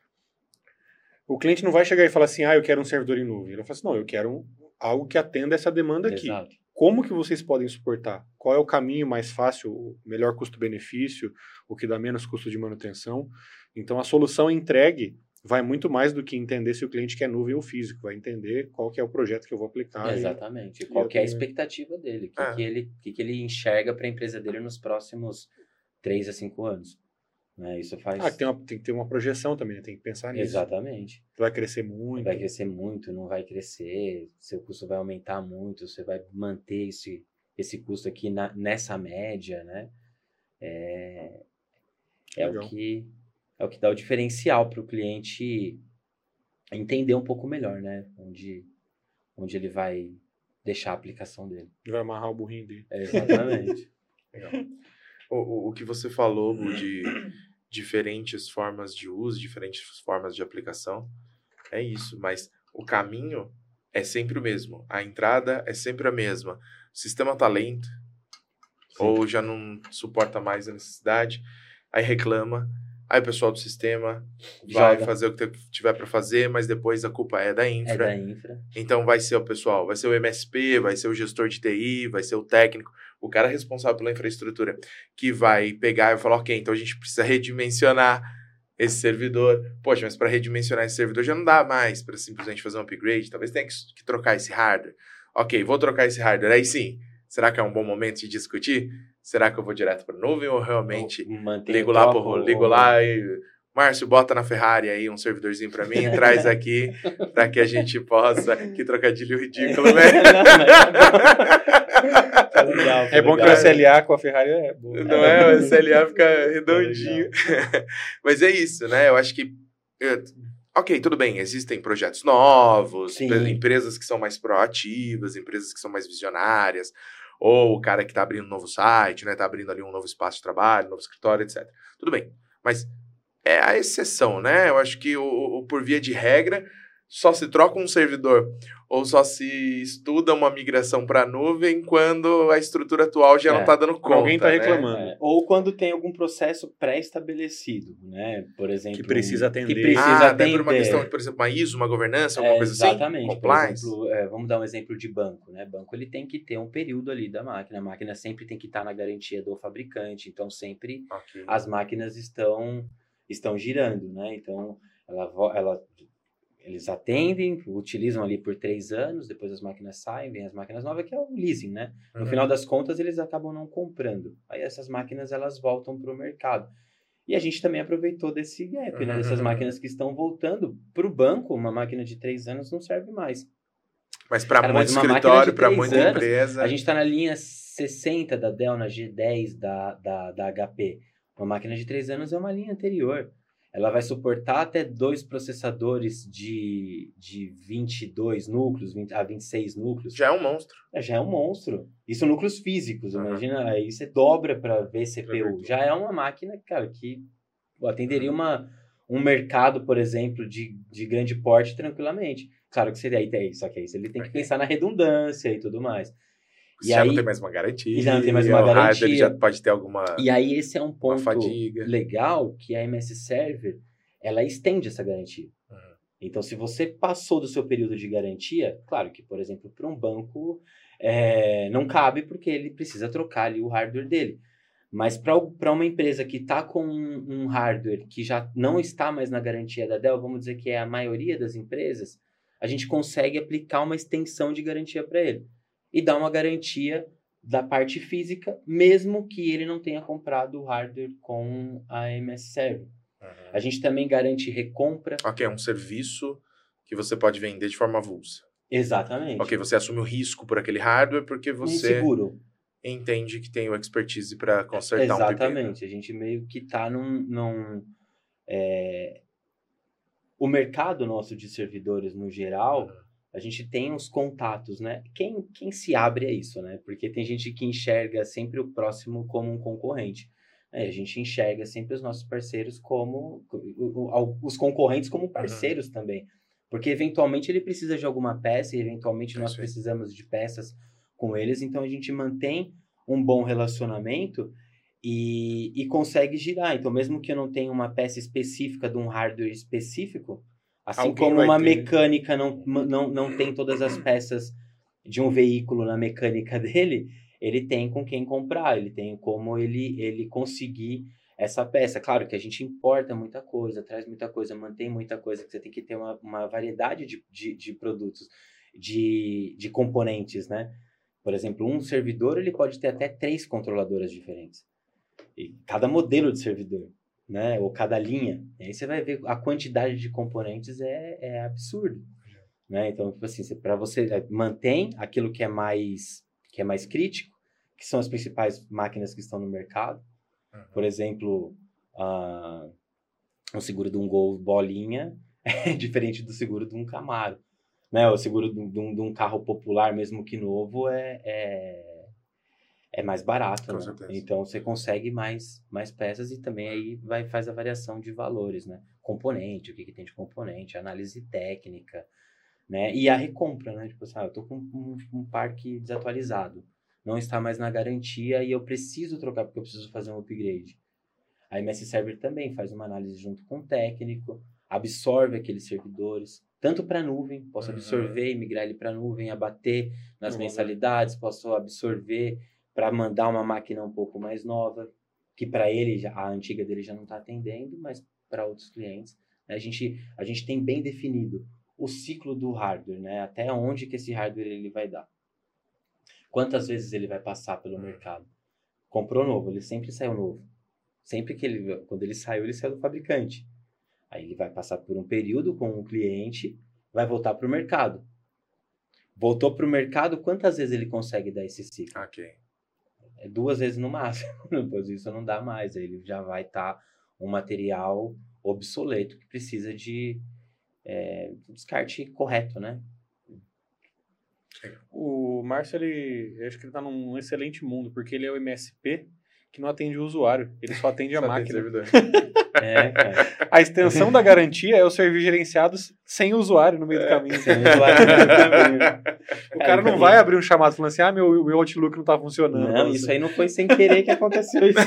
o cliente não vai chegar e falar assim, ah, eu quero um servidor em nuvem. Ele fala assim, não, eu quero um, algo que atenda essa demanda aqui. Exato. Como que vocês podem suportar? Qual é o caminho mais fácil, o melhor custo-benefício, o que dá menos custo de manutenção? Então, a solução entregue vai muito mais do que entender se o cliente quer nuvem ou físico, vai entender qual que é o projeto que eu vou aplicar. Exatamente. E, qual e que é a expectativa dele, o que, é. que, ele, que, que ele enxerga para a empresa dele nos próximos três a cinco anos. Né? Isso faz... Ah, tem, uma, tem que ter uma projeção também, né? Tem que pensar nisso. Exatamente. Vai crescer muito. Vai crescer muito, não vai crescer, seu custo vai aumentar muito, você vai manter esse, esse custo aqui na, nessa média, né? É, é, o que, é o que dá o diferencial para o cliente entender um pouco melhor, né? Onde, onde ele vai deixar a aplicação dele. Ele vai amarrar o burrinho dele. É, exatamente. Legal. O, o, o que você falou, Bu, de diferentes formas de uso, diferentes formas de aplicação, é isso. Mas o caminho é sempre o mesmo. A entrada é sempre a mesma. O sistema tá lento, Sim. ou já não suporta mais a necessidade, aí reclama. Aí o pessoal do sistema vai Joga. fazer o que tiver para fazer, mas depois a culpa é da infra. É da infra. Então vai ser o pessoal, vai ser o M S P, vai ser o gestor de T I, vai ser o técnico, o cara responsável pela infraestrutura, que vai pegar e falar, ok, então a gente precisa redimensionar esse servidor. Poxa, mas para redimensionar esse servidor já não dá mais para simplesmente fazer um upgrade, talvez tenha que, que trocar esse hardware. Ok, vou trocar esse hardware, aí sim, será que é um bom momento de discutir? Será que eu vou direto para a nuvem ou realmente ligo lá, pro, ligo lá e... Márcio, bota na Ferrari aí um servidorzinho para mim, traz aqui para que a gente possa... Que trocadilho ridículo, né? Tá legal, tá é bom legal. que o S L A com a Ferrari é bom. Não é? O S L A fica redondinho. Mas é isso, né? Eu acho que... Ok, tudo bem, existem projetos novos, Sim. empresas que são mais proativas, empresas que são mais visionárias, ou o cara que está abrindo um novo site, né, está abrindo ali um novo espaço de trabalho, um novo escritório, etcétera. Tudo bem, mas é a exceção, né? Eu acho que o, o por via de regra só se troca um servidor ou só se estuda uma migração para a nuvem quando a estrutura atual já é. não está dando conta. Alguém está reclamando. Né? É. Ou quando tem algum processo pré-estabelecido, né? Por exemplo... Que precisa atender. Que precisa ah, atender. por uma questão de, por exemplo, uma I S O, uma governança, alguma é, coisa exatamente. assim? Compliance? Por exemplo, é, vamos dar um exemplo de banco, né? Banco, ele tem que ter um período ali da máquina. A máquina sempre tem que estar na garantia do fabricante. Então, sempre okay. as máquinas estão, estão girando, né? Então, ela... ela eles atendem, utilizam ali por três anos, depois as máquinas saem, vem as máquinas novas, que é o leasing, né? No uhum. final das contas, eles acabam não comprando. Aí essas máquinas, elas voltam para o mercado. E a gente também aproveitou desse gap, uhum. né? Dessas máquinas que estão voltando para o banco, uma máquina de três anos não serve mais. Mas para muito escritório, para muita anos, empresa... A gente está na linha sessenta da Dell, na G dez da, da, da H P. Uma máquina de três anos é uma linha anterior. Ela vai suportar até dois processadores de, de vinte e dois núcleos, vinte a vinte e seis núcleos. Já é um monstro. É, já é um monstro. Isso núcleos físicos, uhum. imagina, aí você dobra para ver C P U. Já é uma máquina, cara, que atenderia uma, um mercado, por exemplo, de, de grande porte tranquilamente. Claro que seria aí, só que aí ele tem que pensar na redundância e tudo mais. E já aí, não tem mais uma garantia. Já não tem mais uma o garantia. Ele já pode ter alguma E aí esse é um ponto legal que a M S Server, ela estende essa garantia. Uhum. Então, se você passou do seu período de garantia, claro que, por exemplo, para um banco é, não cabe porque ele precisa trocar ali o hardware dele. Mas para uma empresa que está com um, um hardware que já não está mais na garantia da Dell, vamos dizer que é a maioria das empresas, a gente consegue aplicar uma extensão de garantia para ele. E dar uma garantia da parte física, mesmo que ele não tenha comprado o hardware com a M S Server. Uhum. A gente também garante recompra. Ok, é um serviço que você pode vender de forma avulsa. Exatamente. Ok, você assume o risco por aquele hardware porque você... Um seguro. Entende que tem o expertise para consertar um pepino. Exatamente. A gente meio que está num... num é... O mercado nosso de servidores, no geral, uhum. a gente tem os contatos, né? Quem, quem se abre a isso, né? Porque tem gente que enxerga sempre o próximo como um concorrente. É, a gente enxerga sempre os nossos parceiros como... Os concorrentes como parceiros uhum. também. Porque, eventualmente, ele precisa de alguma peça e, eventualmente, nós precisamos de peças com eles. Então, a gente mantém um bom relacionamento e, e consegue girar. Então, mesmo que eu não tenha uma peça específica de um hardware específico, assim Alguém como uma ter. mecânica não, não, não tem todas as peças de um veículo na mecânica dele, ele tem com quem comprar, ele tem como ele, ele conseguir essa peça. Claro que a gente importa muita coisa, traz muita coisa, mantém muita coisa, que você tem que ter uma, uma variedade de, de, de produtos, de, de componentes, né? Por exemplo, um servidor ele pode ter até três controladoras diferentes. E cada modelo de servidor, né? Ou cada linha. E aí você vai ver a quantidade de componentes é, é absurdo. Né? Então, tipo assim, para você mantém aquilo que é mais que é mais crítico, que são as principais máquinas que estão no mercado. Uhum. Por exemplo, uh, o seguro de um Gol bolinha é diferente do seguro de um Camaro. Né? O seguro de, de, um, de um carro popular, mesmo que novo, é, é, é mais barato. Com né? certeza. Então, você consegue mais, mais peças e também aí vai, faz a variação de valores. Né? Componente, o que, que tem de componente, análise técnica. Né? E a recompra, né? Tipo assim, ah, eu tô com um, um parque desatualizado, não está mais na garantia e eu preciso trocar porque eu preciso fazer um upgrade. A M S Server também faz uma análise junto com o técnico, absorve aqueles servidores, tanto para a nuvem, posso uhum. absorver e migrar ele para a nuvem, abater nas uhum. mensalidades, posso absorver para mandar uma máquina um pouco mais nova, que para ele, já, a antiga dele já não está atendendo, mas para outros clientes, né? a, gente, a gente tem bem definido o ciclo do hardware, né? Até onde que esse hardware ele vai dar. Quantas vezes ele vai passar pelo mercado. Comprou novo, ele sempre saiu novo. Sempre que ele, quando ele saiu, ele saiu do fabricante. Aí ele vai passar por um período com um cliente, vai voltar para o mercado. Voltou para o mercado, quantas vezes ele consegue dar esse ciclo? Ok. É duas vezes no máximo. Depois disso não dá mais. Aí ele já vai estar tá um material obsoleto que precisa de É, descarte correto, né? O Márcio, ele, eu acho que ele tá num excelente mundo, porque ele é o M S P que não atende o usuário, ele só atende a só máquina. É, cara. A extensão da garantia é os serviços gerenciados sem usuário no meio é, do caminho. Sem usuário no meio do caminho. O cara, cara não vai abrir um chamado falando assim, ah, meu, meu Outlook não tá funcionando. Não, isso aí não foi sem querer que aconteceu isso.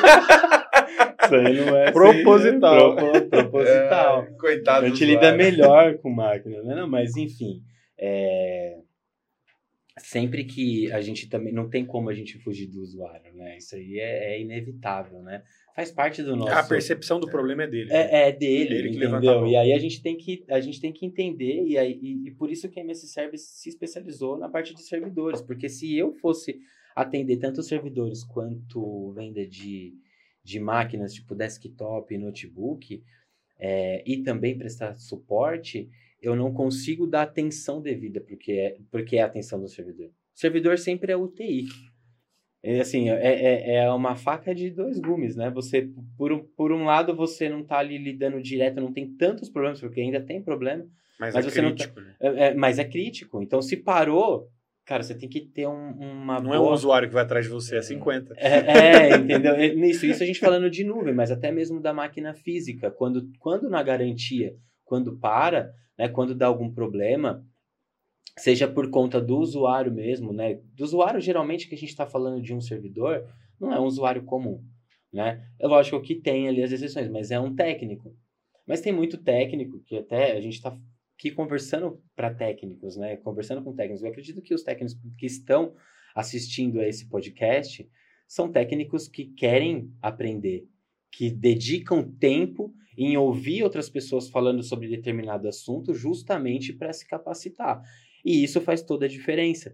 Isso aí não é proposital. Assim, pro, proposital. É, coitado. A gente lida melhor com máquina, né? Não, mas enfim, é... sempre que a gente também não tem como a gente fugir do usuário, né? Isso aí é, é inevitável, né? Faz parte do nosso. A percepção do problema é dele. É, né? é dele, ele entendeu? E aí a gente tem que a gente tem que entender e aí e, e por isso que a M S Service se especializou na parte de servidores, porque se eu fosse atender tanto servidores quanto venda de de máquinas tipo desktop e notebook, é, e também prestar suporte, eu não consigo dar atenção devida porque é, porque é a atenção do servidor. O servidor sempre é U T I. É, assim, é, é, é uma faca de dois gumes, né? Você, por, um, por um lado, você não está ali lidando direto, não tem tantos problemas, porque ainda tem problema. Mas, mas é você crítico, não né? é, é, mas é crítico. Então, se parou... Cara, você tem que ter um, uma Não boa... é um usuário que vai atrás de você, é cinquenta. É, é entendeu? Isso, isso a gente falando de nuvem, mas até mesmo da máquina física. Quando, quando na garantia, quando para, né, quando dá algum problema, seja por conta do usuário mesmo, né? Do usuário, geralmente, que a gente está falando de um servidor, não é um usuário comum, né? É lógico que tem ali as exceções, mas é um técnico. Mas tem muito técnico que até a gente está... que conversando para técnicos, né? Conversando com técnicos. Eu acredito que os técnicos que estão assistindo a esse podcast são técnicos que querem aprender, que dedicam tempo em ouvir outras pessoas falando sobre determinado assunto justamente para se capacitar. E isso faz toda a diferença.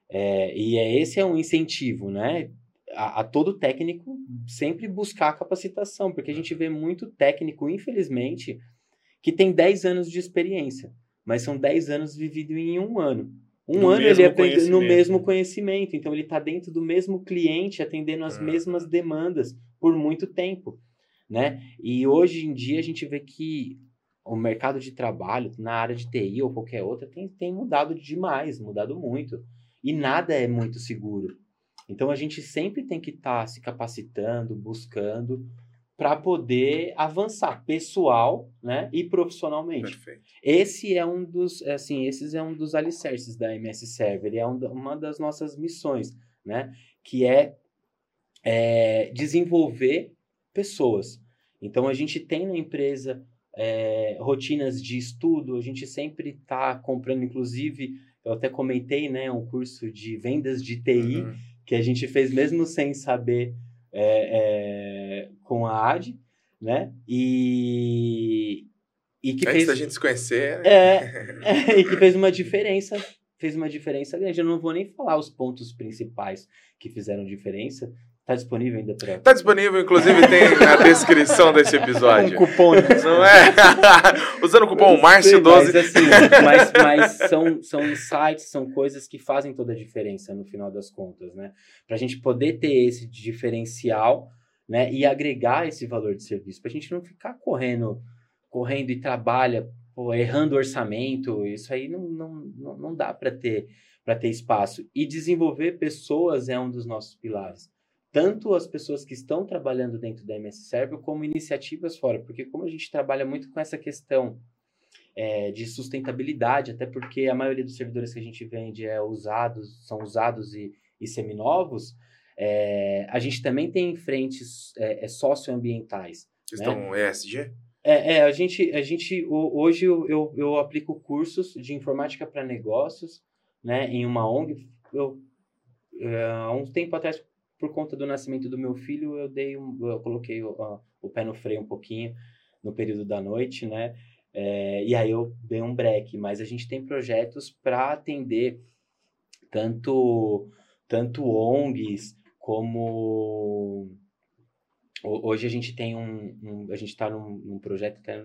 É, e é, esse é um incentivo, né? A, a todo técnico sempre buscar capacitação, porque a gente vê muito técnico, infelizmente, que tem dez anos de experiência, mas são dez anos vividos em um ano. Um No ano mesmo ele aprende no conhecimento. mesmo conhecimento, então ele está dentro do mesmo cliente, atendendo as Uhum. mesmas demandas por muito tempo, né? E hoje em dia a gente vê que o mercado de trabalho na área de T I ou qualquer outra tem, tem mudado demais, mudado muito. E nada é muito seguro. Então a gente sempre tem que estar tá se capacitando, buscando, para poder avançar pessoal, né, e profissionalmente. Perfeito. Esse é um dos, assim, esses é um dos alicerces da M S Server, é um, uma das nossas missões, né, que é, é desenvolver pessoas. Então a gente tem na empresa é, rotinas de estudo, a gente sempre está comprando, inclusive, eu até comentei, né, um curso de vendas de T I, Uhum. que a gente fez mesmo sem saber, é, é, com a A D, né? E, e que Antes fez, da gente se conhecer, né? é, é, e que fez uma diferença, fez uma diferença grande. Eu não vou nem falar os pontos principais que fizeram diferença. Tá disponível ainda para... Tá disponível, inclusive tem na descrição desse episódio. Um cupom. Não é? Usando o cupom Márcio doze. Mas, assim, mas, mas são, são insights, são coisas que fazem toda a diferença no final das contas, né? Pra gente poder ter esse diferencial, né? E agregar esse valor de serviço. Pra gente não ficar correndo, correndo e trabalha, pô, errando orçamento. Isso aí não, não, não, não dá para ter, para ter espaço. E desenvolver pessoas é um dos nossos pilares. Tanto as pessoas que estão trabalhando dentro da M S Server, como iniciativas fora. Porque como a gente trabalha muito com essa questão é, de sustentabilidade, até porque a maioria dos servidores que a gente vende é usados, são usados e, e seminovos, é, a gente também tem frentes é, é, socioambientais. Questão né? E S G? É, é, a gente, a gente hoje eu, eu, eu aplico cursos de informática para negócios, né, em uma O N G. Eu, há um tempo atrás, por conta do nascimento do meu filho, eu dei um, eu coloquei o, a, o pé no freio um pouquinho no período da noite, né? É, e aí eu dei um break. Mas a gente tem projetos para atender tanto, tanto O N Gs como... Hoje a gente tem um... um a gente está num, num projeto que é,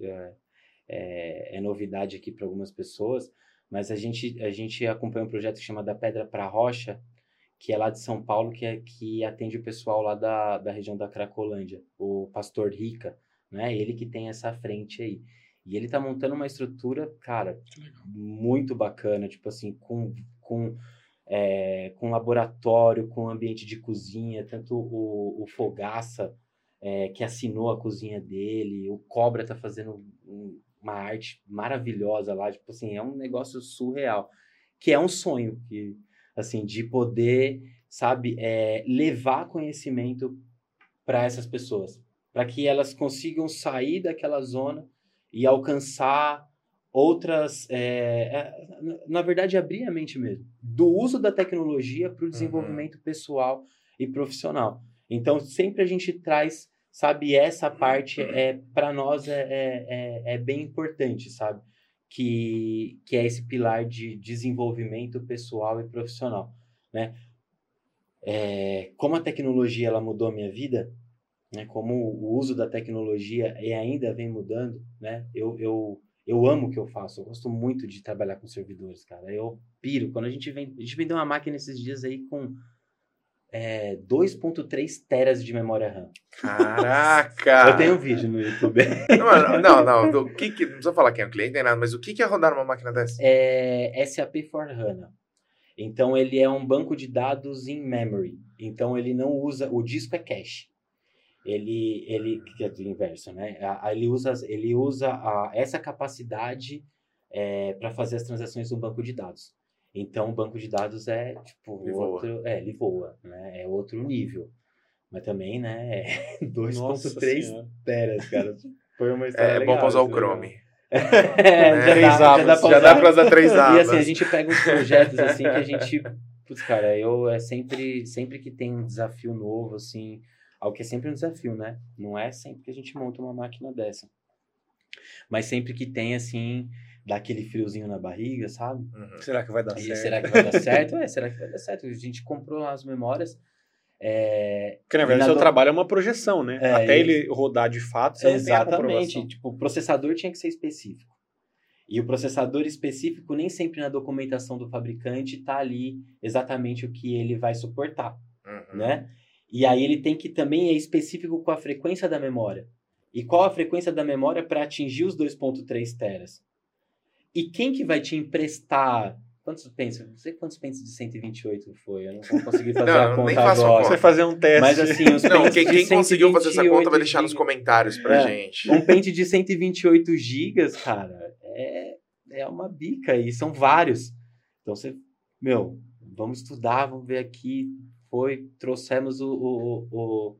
é, é novidade aqui para algumas pessoas, mas a gente, a gente acompanha um projeto que chama Da Pedra para a Rocha, que é lá de São Paulo, que, é, que atende o pessoal lá da, da região da Cracolândia, o Pastor Rica, né? Ele que tem essa frente aí. E ele tá montando uma estrutura, cara, muito bacana, tipo assim, com, com, é, com laboratório, com ambiente de cozinha, tanto o, o Fogaça, é, que assinou a cozinha dele, o Cobra tá fazendo um, uma arte maravilhosa lá, tipo assim, é um negócio surreal, que é um sonho, que... assim, de poder, sabe, é, levar conhecimento para essas pessoas, para que elas consigam sair daquela zona e alcançar outras, é, é, na verdade, abrir a mente mesmo, do uso da tecnologia para o desenvolvimento uhum. pessoal e profissional. Então, sempre a gente traz, sabe, essa parte, é, para nós é, é, é bem importante, sabe? Que, que é esse pilar de desenvolvimento pessoal e profissional, né? É, como a tecnologia ela mudou a minha vida, né? Como o uso da tecnologia e ainda vem mudando, né? Eu, eu, eu amo o que eu faço, eu gosto muito de trabalhar com servidores, cara. Eu piro. Quando a gente vem, a gente vendeu uma máquina esses dias aí com é, dois ponto três teras de memória RAM. Caraca! Eu tenho um vídeo no YouTube. Não, não, não. Do que que, não precisa falar quem é o cliente nem nada, mas o que, que é rodar numa máquina dessa? É S A P for HANA. Então, ele é um banco de dados in memory. Então, ele não usa... O disco é cache. Ele... ele que é do inverso, né? Ele usa, ele usa a, essa capacidade é, para fazer as transações no banco de dados. Então, o banco de dados é, tipo... Ele outro, voa. É, ele voa, né? É outro nível. Mas também, né? É dois ponto três teras, cara. Foi uma história É, é legal, bom pra usar o legal. Chrome. É, né? já, Três dá, já, abas. dá pra Já usar. dá pra usar três abas. E assim, a gente pega uns projetos assim que a gente... Putz, cara, eu é sempre, sempre que tem um desafio novo, assim... Algo que é sempre um desafio, né? Não é sempre que a gente monta uma máquina dessa. Mas sempre que tem, assim... dá aquele friozinho na barriga, sabe? Uhum. Será que vai dar E certo? será que vai dar certo? É, será que vai dar certo? A gente comprou lá as memórias. É, Porque, na e verdade, na seu do- trabalho é uma projeção, né? É, Até e- ele rodar de fato, você não tem a Exatamente. comprovação. Tipo, o processador tinha que ser específico. E o processador específico, nem sempre na documentação do fabricante está ali exatamente o que ele vai suportar, Uhum. né? E aí ele tem que também é específico com a frequência da memória. E qual a frequência da memória para atingir os dois ponto três teras? E quem que vai te emprestar... Quantos pentes? Não sei quantos pentes de cento e vinte e oito foi. Eu não vou conseguir fazer Não, a nem conta faço a agora. conta. Você fazer um teste. Mas assim, os Não, pentes quem, de quem conseguiu fazer essa conta vai cento e vinte e oito deixar nos gigas. comentários pra É. gente. Um pente de cento e vinte e oito gigas, cara, é, é uma bica e são vários. Então você, meu, vamos estudar, vamos ver aqui. Foi, trouxemos o, o, o,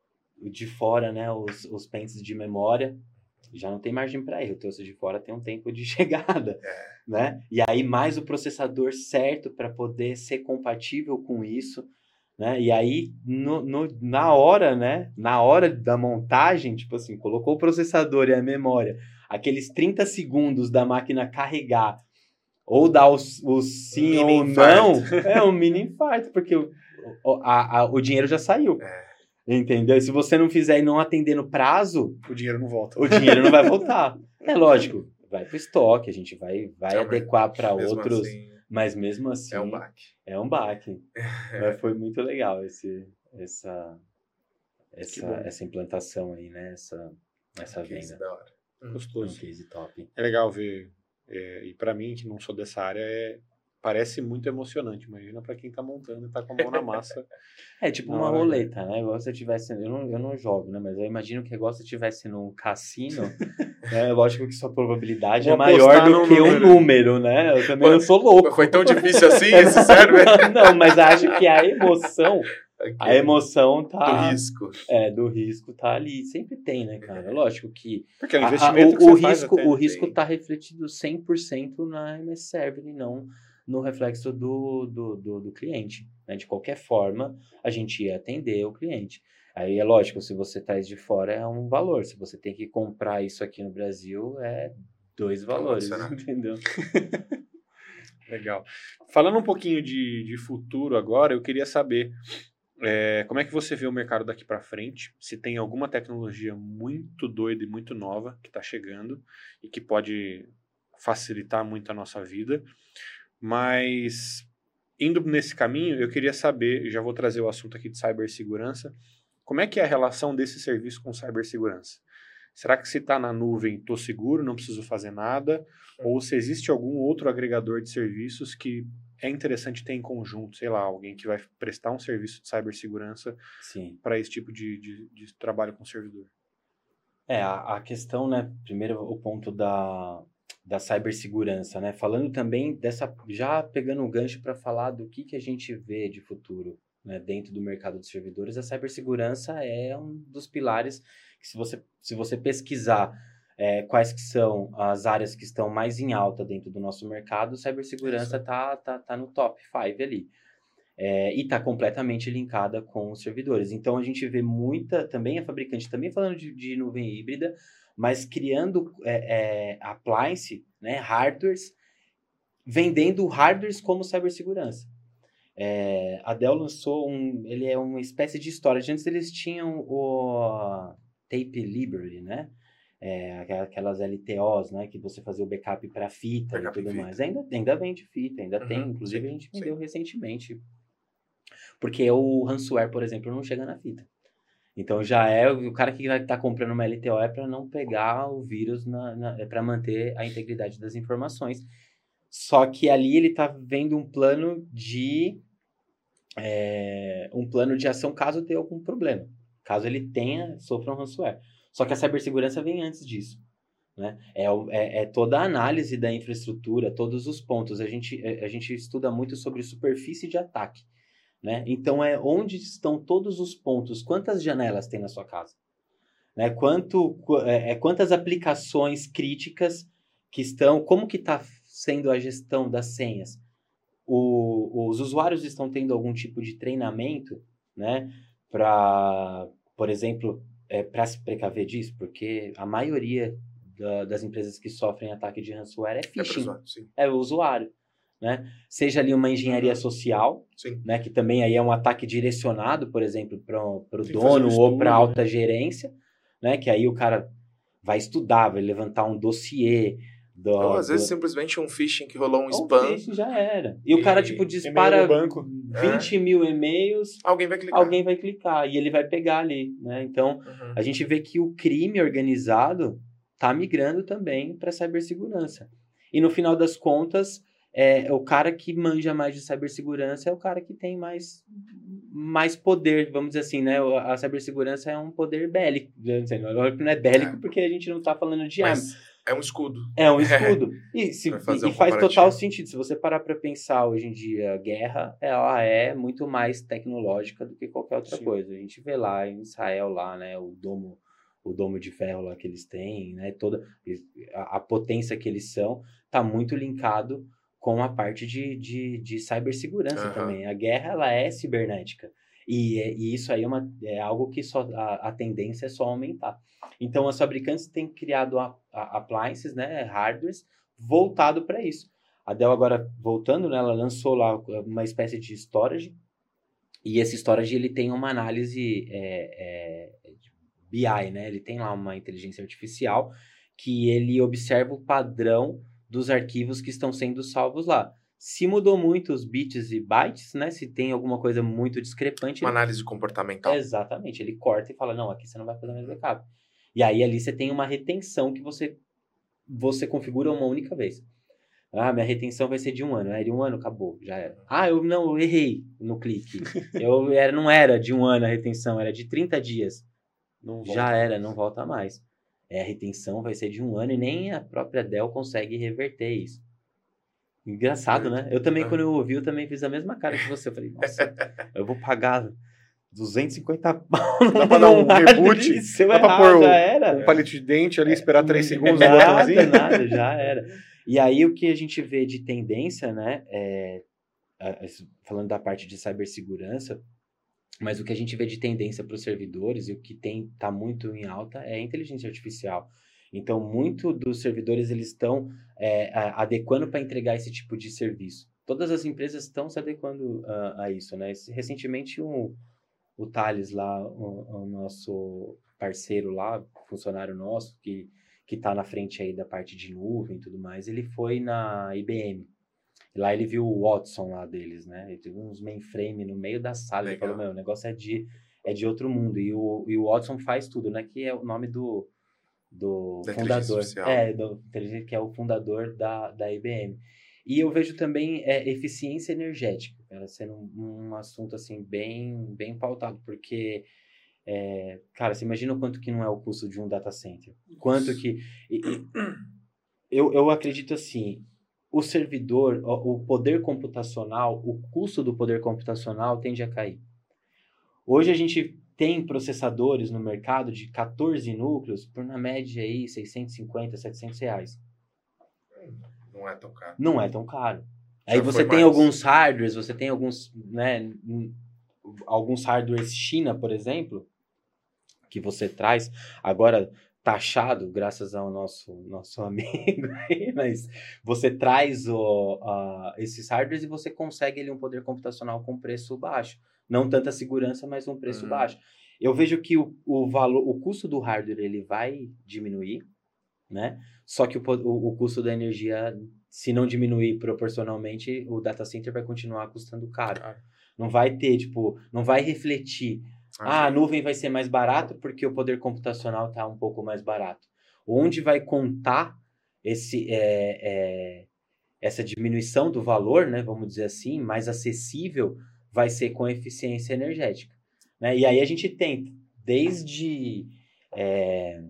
o de fora, né? Os, os pentes de memória. Já não tem margem para erro. Eu trouxe de fora, tem um tempo de chegada, É. né? E aí mais o processador certo para poder ser compatível com isso, né? E aí no, no, na hora, né? Na hora da montagem, tipo assim, colocou o processador e a memória, aqueles trinta segundos da máquina carregar ou dar o, o sim Mini ou infarto. não, é um mini infarto, porque o, o, a, a, o dinheiro já saiu. É. Entendeu? E se você não fizer e não atender no prazo, O dinheiro não volta. o dinheiro não vai voltar. É lógico, vai pro estoque, a gente vai, vai Não, mas adequar para Mesmo outros, assim, mas mesmo assim é um baque. é um baque. Mas foi muito legal esse, essa, Que essa, bom. essa implantação aí, né? Essa, essa Que isso venda. da hora. Um Gostoso. case top. É legal ver. É, e pra mim, que não sou dessa área, é, parece muito emocionante. Imagina pra quem tá montando e tá com a mão na massa. É tipo Na uma hora, roleta, né? Igual se você tivesse. Eu não, eu não jogo, né? Mas eu imagino que é igual se você estivesse num cassino. Né? Lógico que sua probabilidade Vou é maior apostar do no que número. um número, né? Eu também Pô, não sou louco. Foi tão difícil assim esse server? Não, mas acho que a emoção. A emoção do tá. risco. É, do risco tá ali. Sempre tem, né, cara? Lógico que. Porque é um a- a- investimento o, que o você faz risco, até. o risco Sim. tá refletido cem por cento na M S Server e não no reflexo do, do, do, do cliente. Né? De qualquer forma, a gente ia atender o cliente. Aí é lógico, se você traz de fora é um valor. Se você tem que comprar isso aqui no Brasil, é dois valores, adicional. entendeu? Legal. Falando um pouquinho de, de futuro agora, eu queria saber é, como é que você vê o mercado daqui para frente, se tem alguma tecnologia muito doida e muito nova que está chegando e que pode facilitar muito a nossa vida, mas indo nesse caminho, eu queria saber, já vou trazer o assunto aqui de cibersegurança, como é que é a relação desse serviço com cibersegurança? Será que se está na nuvem, estou seguro, não preciso fazer nada? Ou se existe algum outro agregador de serviços que é interessante ter em conjunto, sei lá, alguém que vai prestar um serviço de cibersegurança Sim. para esse tipo de, de, de trabalho com o servidor? É, a, a questão, né? Primeiro, o ponto da, da cibersegurança, né? Falando também dessa. Já pegando um gancho para falar do que, que a gente vê de futuro, né, dentro do mercado de servidores, a cibersegurança é um dos pilares que, se você, se você pesquisar é, quais que são as áreas que estão mais em alta dentro do nosso mercado, cibersegurança tá, tá, tá no top cinco ali. É, e está completamente linkada com os servidores. Então, a gente vê muita, também a fabricante, também falando de, de nuvem híbrida, mas criando é, é, appliance, né, hardwares, vendendo hardwares como cibersegurança. É, a Dell lançou um, ele é uma espécie de storage. Antes eles tinham o Tape Library, né? É, aquelas L T Os, né? Que você fazia o backup para fita Backup e tudo fita. mais. Ainda, ainda vende fita, ainda Uhum, tem. Inclusive, sim, a gente sim. vendeu recentemente. Porque o ransomware, por exemplo, não chega na fita. Então já é o cara que vai estar comprando uma L T O é para não pegar o vírus, na, na, é para manter a integridade das informações. Só que ali ele está vendo um plano de é, um plano de ação caso tenha algum problema, caso ele tenha sofra um ransomware. Só que a cibersegurança vem antes disso, né? É, o- é, é toda a análise da infraestrutura, todos os pontos. A gente, a a gente estuda muito sobre superfície de ataque. Né? Então, é onde estão todos os pontos, quantas janelas tem na sua casa, né? Quanto, qu- é, é, quantas aplicações críticas que estão, como que está sendo a gestão das senhas? O, os usuários estão tendo algum tipo de treinamento, né? Para, por exemplo, é, para se precaver disso, porque a maioria da, das empresas que sofrem ataque de ransomware é phishing, É, sim. é o usuário, né? Seja ali uma engenharia Uhum. social, Sim. né? Que também aí é um ataque direcionado, por exemplo, para o Tem que dono fazer um ou para estudo, alta gerência, né? Que aí o cara vai estudar, vai levantar um dossiê. Do, Ou às do... vezes simplesmente um phishing que rolou um Ou spam. phishing já era. E, o E- cara, tipo, e-mail dispara do banco. vinte mil e-mails, Alguém vai clicar. alguém vai clicar e ele vai pegar ali, né? Então, Uhum. a gente vê que o crime organizado tá migrando também para cibersegurança. E no final das contas, é, o cara que manja mais de cibersegurança é o cara que tem mais, mais poder, vamos dizer assim, né? A cibersegurança é um poder bélico. Não é bélico É. porque a gente não tá falando de arma. Mas é um escudo. É um escudo. E, se, Vai fazer e um faz comparativo. total sentido. Se você parar para pensar hoje em dia, a guerra ela é muito mais tecnológica do que qualquer outra Sim. coisa. A gente vê lá em Israel, lá, né, o domo, o domo de ferro lá que eles têm, né, toda a, a potência que eles são, está muito linkado com a parte de, de, de cibersegurança Aham. também. A guerra ela é cibernética. E, e isso aí é, uma, é algo que só, a, a tendência é só aumentar. Então, as fabricantes têm criado a, a, appliances, né, hardwares, voltado para isso. A Dell agora, voltando, né, ela lançou lá uma espécie de storage, e esse storage ele tem uma análise é, é, B I, né, ele tem lá uma inteligência artificial que ele observa o padrão dos arquivos que estão sendo salvos lá. Se mudou muito os bits e bytes, né, se tem alguma coisa muito discrepante... Uma ele... análise comportamental. Exatamente, ele corta e fala, não, aqui você não vai fazer mais backup. E aí ali você tem uma retenção que você, você configura uma única vez. Ah, minha retenção vai ser de um ano. É de um ano, acabou, já era. Ah, eu não, eu errei no clique. Eu era, não era de um ano a retenção, era de trinta dias. Não volta Já era, mais. não volta mais. É, a retenção vai ser de um ano e nem a própria Dell consegue reverter isso. Engraçado, né? Eu também, Ah. quando eu ouvi, eu também fiz a mesma cara que você. Eu falei, nossa, eu vou pagar duzentos e cinquenta pau. Dá pra dar um reboot? Se eu Dá pra errar, pôr já o- era. Um palito de dente ali, esperar três segundos no Nada, botãozinho. nada, já era. E aí, o que a gente vê de tendência, né? É, a- falando da parte de cibersegurança, mas o que a gente vê de tendência para os servidores e o que tem tá muito em alta é a inteligência artificial. Então, muito dos servidores eles estão é, a- adequando para entregar esse tipo de serviço. Todas as empresas estão se adequando a, a isso, né? Esse- recentemente, um, o Thales lá, o, o nosso parceiro lá, funcionário nosso, que que está na frente aí da parte de nuvem e tudo mais, ele foi na I B M. Lá ele viu o Watson lá deles, né? Ele teve uns mainframe no meio da sala. Ele Legal. falou, meu, o negócio é de, é de outro mundo. E o, e o Watson faz tudo, né? Que é o nome do, do Da inteligência fundador. artificial. É, do, que é o fundador da, da I B M. E eu vejo também é, eficiência energética, cara, sendo um, um assunto, assim, bem, bem pautado. Porque... É, cara, você imagina o quanto que não é o custo de um data center. Quanto que... e- e- eu, eu acredito assim, o servidor, o, o poder computacional, o custo do poder computacional tende a cair. Hoje a gente tem processadores no mercado de quatorze núcleos por, na média, aí, seiscentos e cinquenta, setecentos reais. Não é tão caro. Não é tão caro. Já Aí você foi tem mais. alguns hardwares, você tem alguns, né, alguns hardwares China, por exemplo, que você traz, agora taxado, graças ao nosso, nosso amigo aí, mas você traz o, uh, esses hardwares e você consegue ali um poder computacional com preço baixo. Não tanta segurança, mas um preço Uhum. baixo. Eu vejo que o, o valor, o custo do hardware ele vai diminuir, né? Só que o, o, o custo da energia, se não diminuir proporcionalmente, o data center vai continuar custando caro. Caro. Não vai ter, tipo, não vai refletir. Ah, a nuvem vai ser mais barato porque o poder computacional está um pouco mais barato. Onde vai contar esse, é, é, essa diminuição do valor, né, vamos dizer assim, mais acessível, vai ser com eficiência energética. Né? E aí a gente tem, desde... É,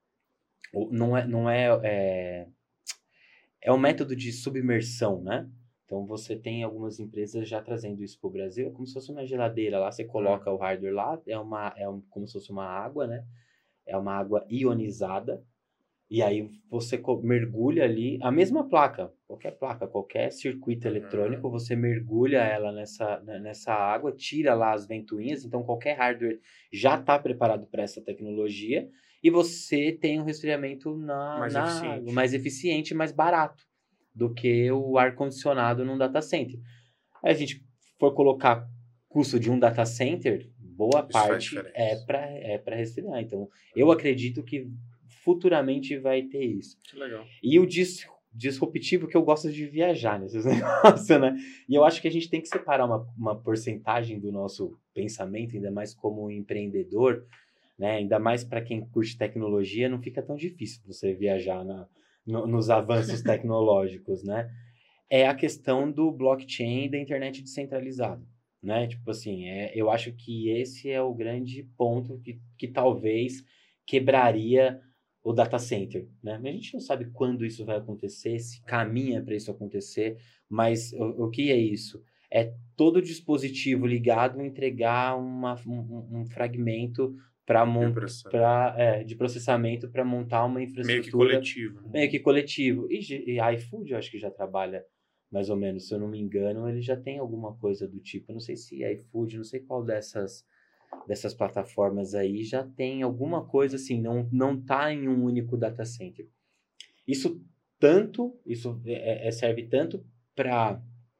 não é... Não é, é, é um método de submersão, né? Então, você tem algumas empresas já trazendo isso para o Brasil, é como se fosse uma geladeira lá, você coloca o hardware lá, é, uma, é um, como se fosse uma água, né? É uma água ionizada, e aí você mergulha ali, a mesma placa, qualquer placa, qualquer circuito Uhum. eletrônico, você mergulha ela nessa, nessa água, tira lá as ventoinhas, então qualquer hardware já está preparado para essa tecnologia, e você tem um resfriamento na, Mais na eficiente. mais eficiente e mais barato do que o ar-condicionado num data center. Aí a gente for colocar custo de um data center, boa Isso faz parte diferença. é para é para resfriar. Então, eu acredito que futuramente vai ter isso. Que legal. E o dis, disruptivo que eu gosto de viajar nesses negócios, né? E eu acho que a gente tem que separar uma, uma porcentagem do nosso pensamento, ainda mais como empreendedor, né? Ainda mais para quem curte tecnologia, não fica tão difícil você viajar na, no, nos avanços tecnológicos, né? É a questão do blockchain e da internet descentralizada, né? Tipo assim, é, eu acho que esse é o grande ponto que, que talvez quebraria o data center, né? A gente não sabe quando isso vai acontecer, se caminha para isso acontecer, mas o, o que é isso? É todo dispositivo ligado entregar uma, um, um fragmento para montar é, de processamento para montar uma infraestrutura Meio que coletivo. Né? Meio que coletivo. E, e iFood eu acho que já trabalha mais ou menos, se eu não me engano, ele já tem alguma coisa do tipo. Eu não sei se iFood, não sei qual dessas dessas plataformas aí já tem alguma coisa assim, não não tá em um único data center. Isso tanto, isso é, é, serve tanto para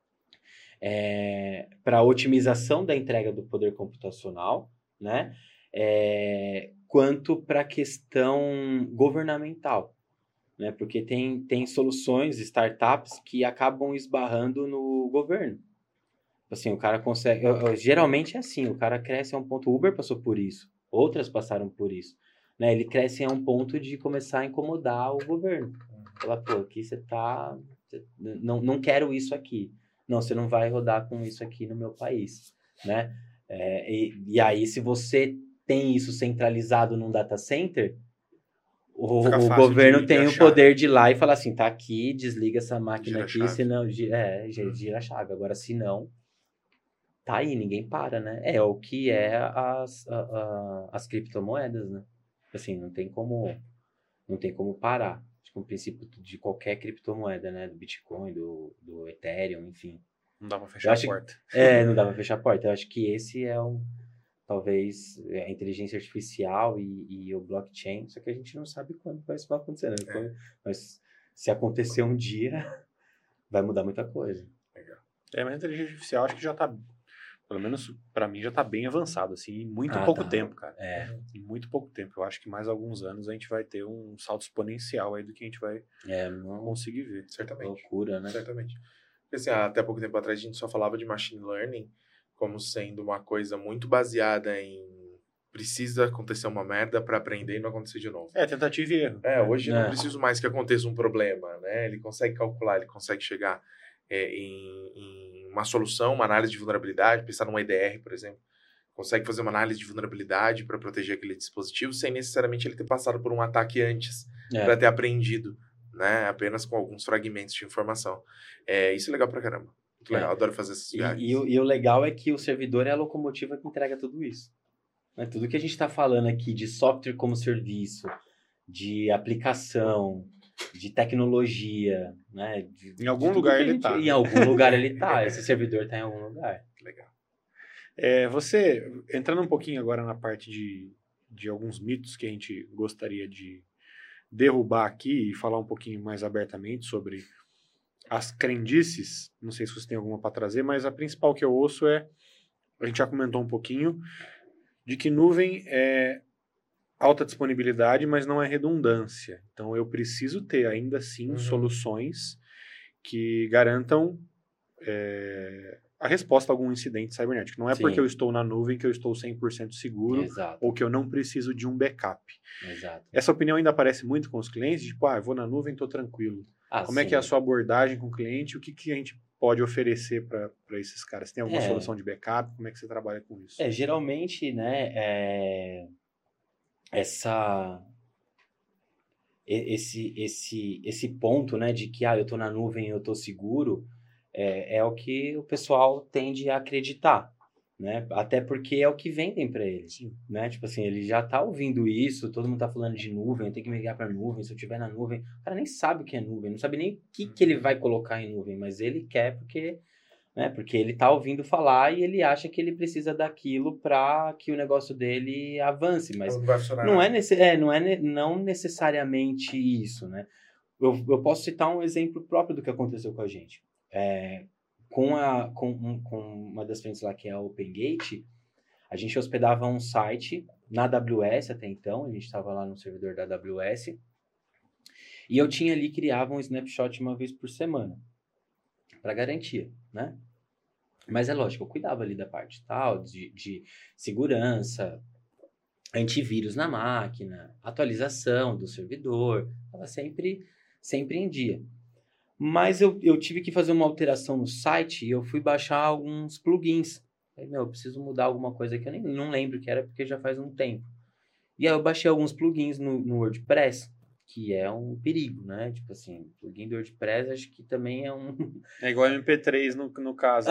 é, para otimização da entrega do poder computacional, né? É, quanto para a questão governamental, né? Porque tem, tem soluções, startups que acabam esbarrando no governo. Assim, o cara consegue... Eu, eu, geralmente é assim, o cara cresce a um ponto... O Uber passou por isso, outras passaram por isso. Né? Ele cresce a um ponto de começar a incomodar o governo. Falar, pô, aqui você tá... Você, não, não quero isso aqui. Não, você não vai rodar com isso aqui no meu país. Né? É, e, e aí, se você tem isso centralizado num data center... O, o governo de, tem de o poder de ir lá e falar assim, tá aqui, desliga essa máquina gira aqui, senão... É, gira a chave. Agora, se não... Tá aí, ninguém para, né? É o que é as, a, a, as criptomoedas, né? Assim, não tem como, não tem como parar. Acho que o princípio de qualquer criptomoeda, né? Do Bitcoin, do, do Ethereum, enfim. Não dá pra fechar a porta. Que, é, não dá pra fechar a porta. Eu acho que esse é o, talvez, a inteligência artificial e, e o blockchain, só que a gente não sabe quando vai isso vai acontecer, né? É. Mas se acontecer um dia, vai mudar muita coisa. Legal. É, mas a inteligência artificial acho que já tá... Pelo menos pra mim já tá bem avançado, assim, em muito ah, pouco tá. tempo, cara. É. Em muito pouco tempo. Eu acho que mais alguns anos a gente vai ter um salto exponencial aí do que a gente vai é, não... conseguir ver. Certamente. Loucura, né? Certamente. Porque, assim, até pouco tempo atrás a gente só falava de machine learning como sendo uma coisa muito baseada em precisa acontecer uma merda pra aprender e não acontecer de novo. É, tentativa e erro. É, hoje é. não preciso mais que aconteça um problema, né? Ele consegue calcular, ele consegue chegar é, em... em uma solução, uma análise de vulnerabilidade, pensar numa E D R, por exemplo, consegue fazer uma análise de vulnerabilidade para proteger aquele dispositivo sem necessariamente ele ter passado por um ataque antes, é. para ter aprendido, né, apenas com alguns fragmentos de informação. É, isso é legal pra caramba. Muito legal, é. Adoro fazer essas viagens. E, e, o, e o legal é que o servidor é a locomotiva que entrega tudo isso. Né? Tudo que a gente está falando aqui de software como serviço, de aplicação, de tecnologia, né? De, em algum lugar ele está. Em algum lugar ele está. Esse servidor está em algum lugar. Legal. É, você, entrando um pouquinho agora na parte de, de alguns mitos que a gente gostaria de derrubar aqui e falar um pouquinho mais abertamente sobre as crendices, não sei se você tem alguma para trazer, mas a principal que eu ouço é, a gente já comentou um pouquinho, de que nuvem é alta disponibilidade, mas não é redundância. Então, eu preciso ter, ainda assim, uhum. soluções que garantam é, a resposta a algum incidente cibernético. Não é Sim. porque eu estou na nuvem que eu estou cem por cento seguro Exato. Ou que eu não preciso de um backup. Exato. Essa opinião ainda aparece muito com os clientes, tipo, ah, eu vou na nuvem e estou tranquilo. Ah, Como sim. é que é a sua abordagem com o cliente? O que, que a gente pode oferecer para esses caras? Tem alguma é. solução de backup? Como é que você trabalha com isso? É, geralmente, né, é... essa esse esse esse ponto, né, de que ah, eu tô na nuvem, eu tô seguro, é, é o que o pessoal tende a acreditar, né? Até porque é o que vendem para eles, Sim. né? Tipo assim, ele já tá ouvindo isso, todo mundo tá falando de nuvem, eu tenho que migrar para nuvem, se eu tiver na nuvem, o cara nem sabe o que é nuvem, não sabe nem o que que ele vai colocar em nuvem, mas ele quer porque né? Porque ele tá ouvindo falar e ele acha que ele precisa daquilo para que o negócio dele avance, mas Não vai funcionar. não é, nesse, é, não é ne- não necessariamente isso, né? Eu, eu posso citar um exemplo próprio do que aconteceu com a gente. É, com, a, com, um, com uma das frentes lá, que é a OpenGate, a gente hospedava um site na A W S até então, a gente estava lá no servidor da A W S, e eu tinha ali, criava um snapshot uma vez por semana, para garantia, né? Mas é lógico, eu cuidava ali da parte tal, de, de segurança, antivírus na máquina, atualização do servidor, estava sempre, sempre em dia. Mas eu, eu tive que fazer uma alteração no site e eu fui baixar alguns plugins. Falei, meu, eu preciso mudar alguma coisa que eu nem não lembro que era porque já faz um tempo. E aí eu baixei alguns plugins no, no WordPress, que é um perigo, né? Tipo assim, plugin do WordPress acho que também é um... É igual M P três no, no caso.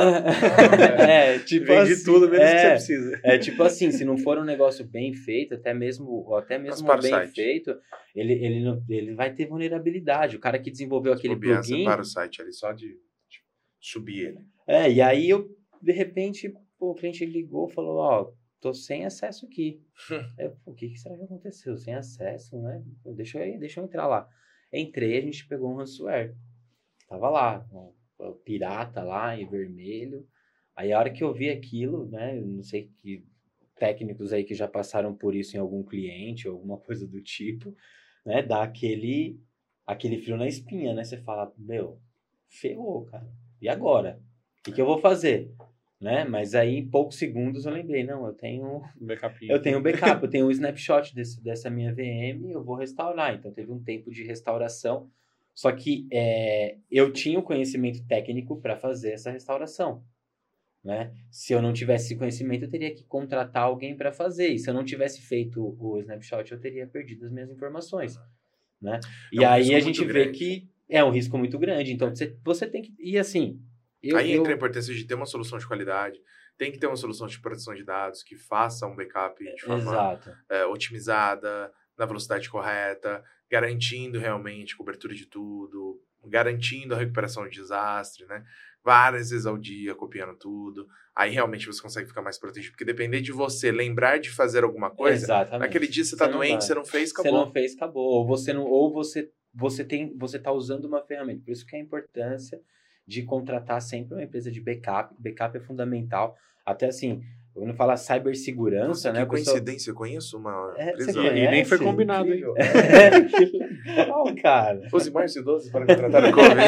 é, tipo Vende assim, tudo menos é, que você precisa. É tipo assim, se não for um negócio bem feito, até mesmo, ou até mesmo para o bem site. feito, ele, ele, não, ele vai ter vulnerabilidade. O cara que desenvolveu aquele Bobear, plugin... Você para o site ali só de tipo, subir ele. É, e aí eu, de repente, pô, o cliente ligou e falou, ó, tô sem acesso aqui. Aí eu, pô, o que, que será que aconteceu? Sem acesso, né? Deixa eu, deixa eu entrar lá. Entrei, a gente pegou um ransomware. Tava lá, um, um pirata lá, em vermelho. Aí a hora que eu vi aquilo, né, eu não sei que técnicos aí que já passaram por isso em algum cliente ou alguma coisa do tipo, né, dá aquele, aquele frio na espinha, né? Você fala, meu, ferrou, cara. E agora? O que, que eu vou fazer? Né? Mas aí, em poucos segundos, eu lembrei, não, eu tenho Backup. eu tenho um backup, eu tenho um snapshot desse, dessa minha V M, eu vou restaurar. Então, teve um tempo de restauração, só que é, eu tinha o conhecimento técnico para fazer essa restauração. Né? Se eu não tivesse esse conhecimento, eu teria que contratar alguém para fazer. E se eu não tivesse feito o snapshot, eu teria perdido as minhas informações. Né? E É um aí risco a gente muito vê grande. que é um risco muito grande. Então, você, você tem que... E assim... Eu, Aí eu... entra a importância de ter uma solução de qualidade, tem que ter uma solução de proteção de dados que faça um backup de forma Exato. é, otimizada, na velocidade correta, garantindo realmente cobertura de tudo, garantindo a recuperação de desastre, né? Várias vezes ao dia, copiando tudo. Aí realmente você consegue ficar mais protegido. Porque depender de você lembrar de fazer alguma coisa, Exatamente. naquele dia você tá não doente, vai. você não fez, Você acabou. não fez, acabou. Ou você não, ou você, você tem, você tá usando uma ferramenta. Por isso que é a importância de contratar sempre uma empresa de backup. Backup é fundamental. Até assim, quando fala cibersegurança, Nossa, né? que a pessoa- coincidência, eu conheço uma É, você empresa. E, e nem foi conhece? combinado, hein? Incrível. É, que legal, cara. Use mais idosos para contratar o Kobe.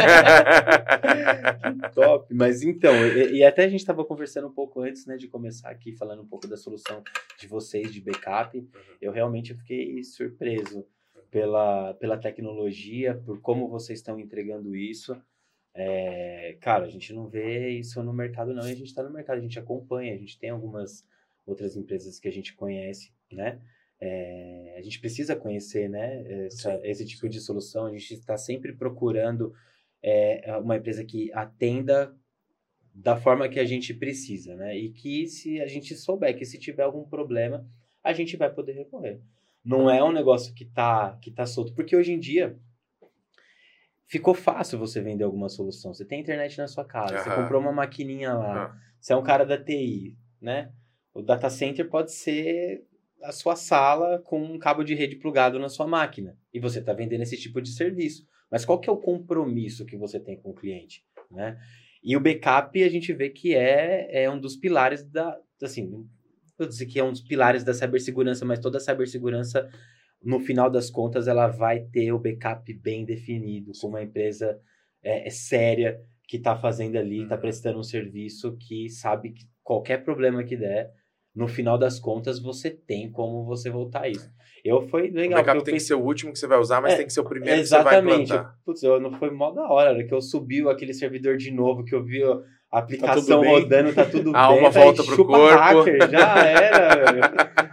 Que top. Mas então, e, e até a gente estava conversando um pouco antes, né, de começar aqui, falando um pouco da solução de vocês de backup. Uhum. Eu realmente fiquei surpreso pela, pela tecnologia, por como vocês estão entregando isso. É, cara, a gente não vê isso no mercado não, e a gente está no mercado, a gente acompanha, a gente tem algumas outras empresas que a gente conhece, né? É, a gente precisa conhecer, né, essa, Sim, esse tipo sim. de solução, a gente está sempre procurando é, uma empresa que atenda da forma que a gente precisa, né? E que se a gente souber que se tiver algum problema, a gente vai poder recorrer. Não é um negócio que tá, que tá solto, porque hoje em dia ficou fácil você vender alguma solução. Você tem internet na sua casa, você Aham. comprou uma maquininha lá, Aham. você é um cara da T I, né? O data center pode ser a sua sala com um cabo de rede plugado na sua máquina. E você está vendendo esse tipo de serviço. Mas qual que é o compromisso que você tem com o cliente, né? E o backup a gente vê que é, é um dos pilares da... Assim, não vou dizer que é um dos pilares da cibersegurança, mas toda a cibersegurança, no final das contas, ela vai ter o backup bem definido, com uma empresa é, é séria que está fazendo ali, está Uhum. prestando um serviço que sabe que qualquer problema que der, no final das contas, você tem como você voltar a isso. Eu foi O legal. backup porque eu tem que pensei- ser o último que você vai usar, mas É, tem que ser o primeiro que você vai Exatamente. implantar. Putz, eu, não foi mó da hora, que eu subi aquele servidor de novo, que eu vi a aplicação tudo bem? rodando, tá tudo A bem. alma falei, volta pro chupa corpo. hacker, já era, velho.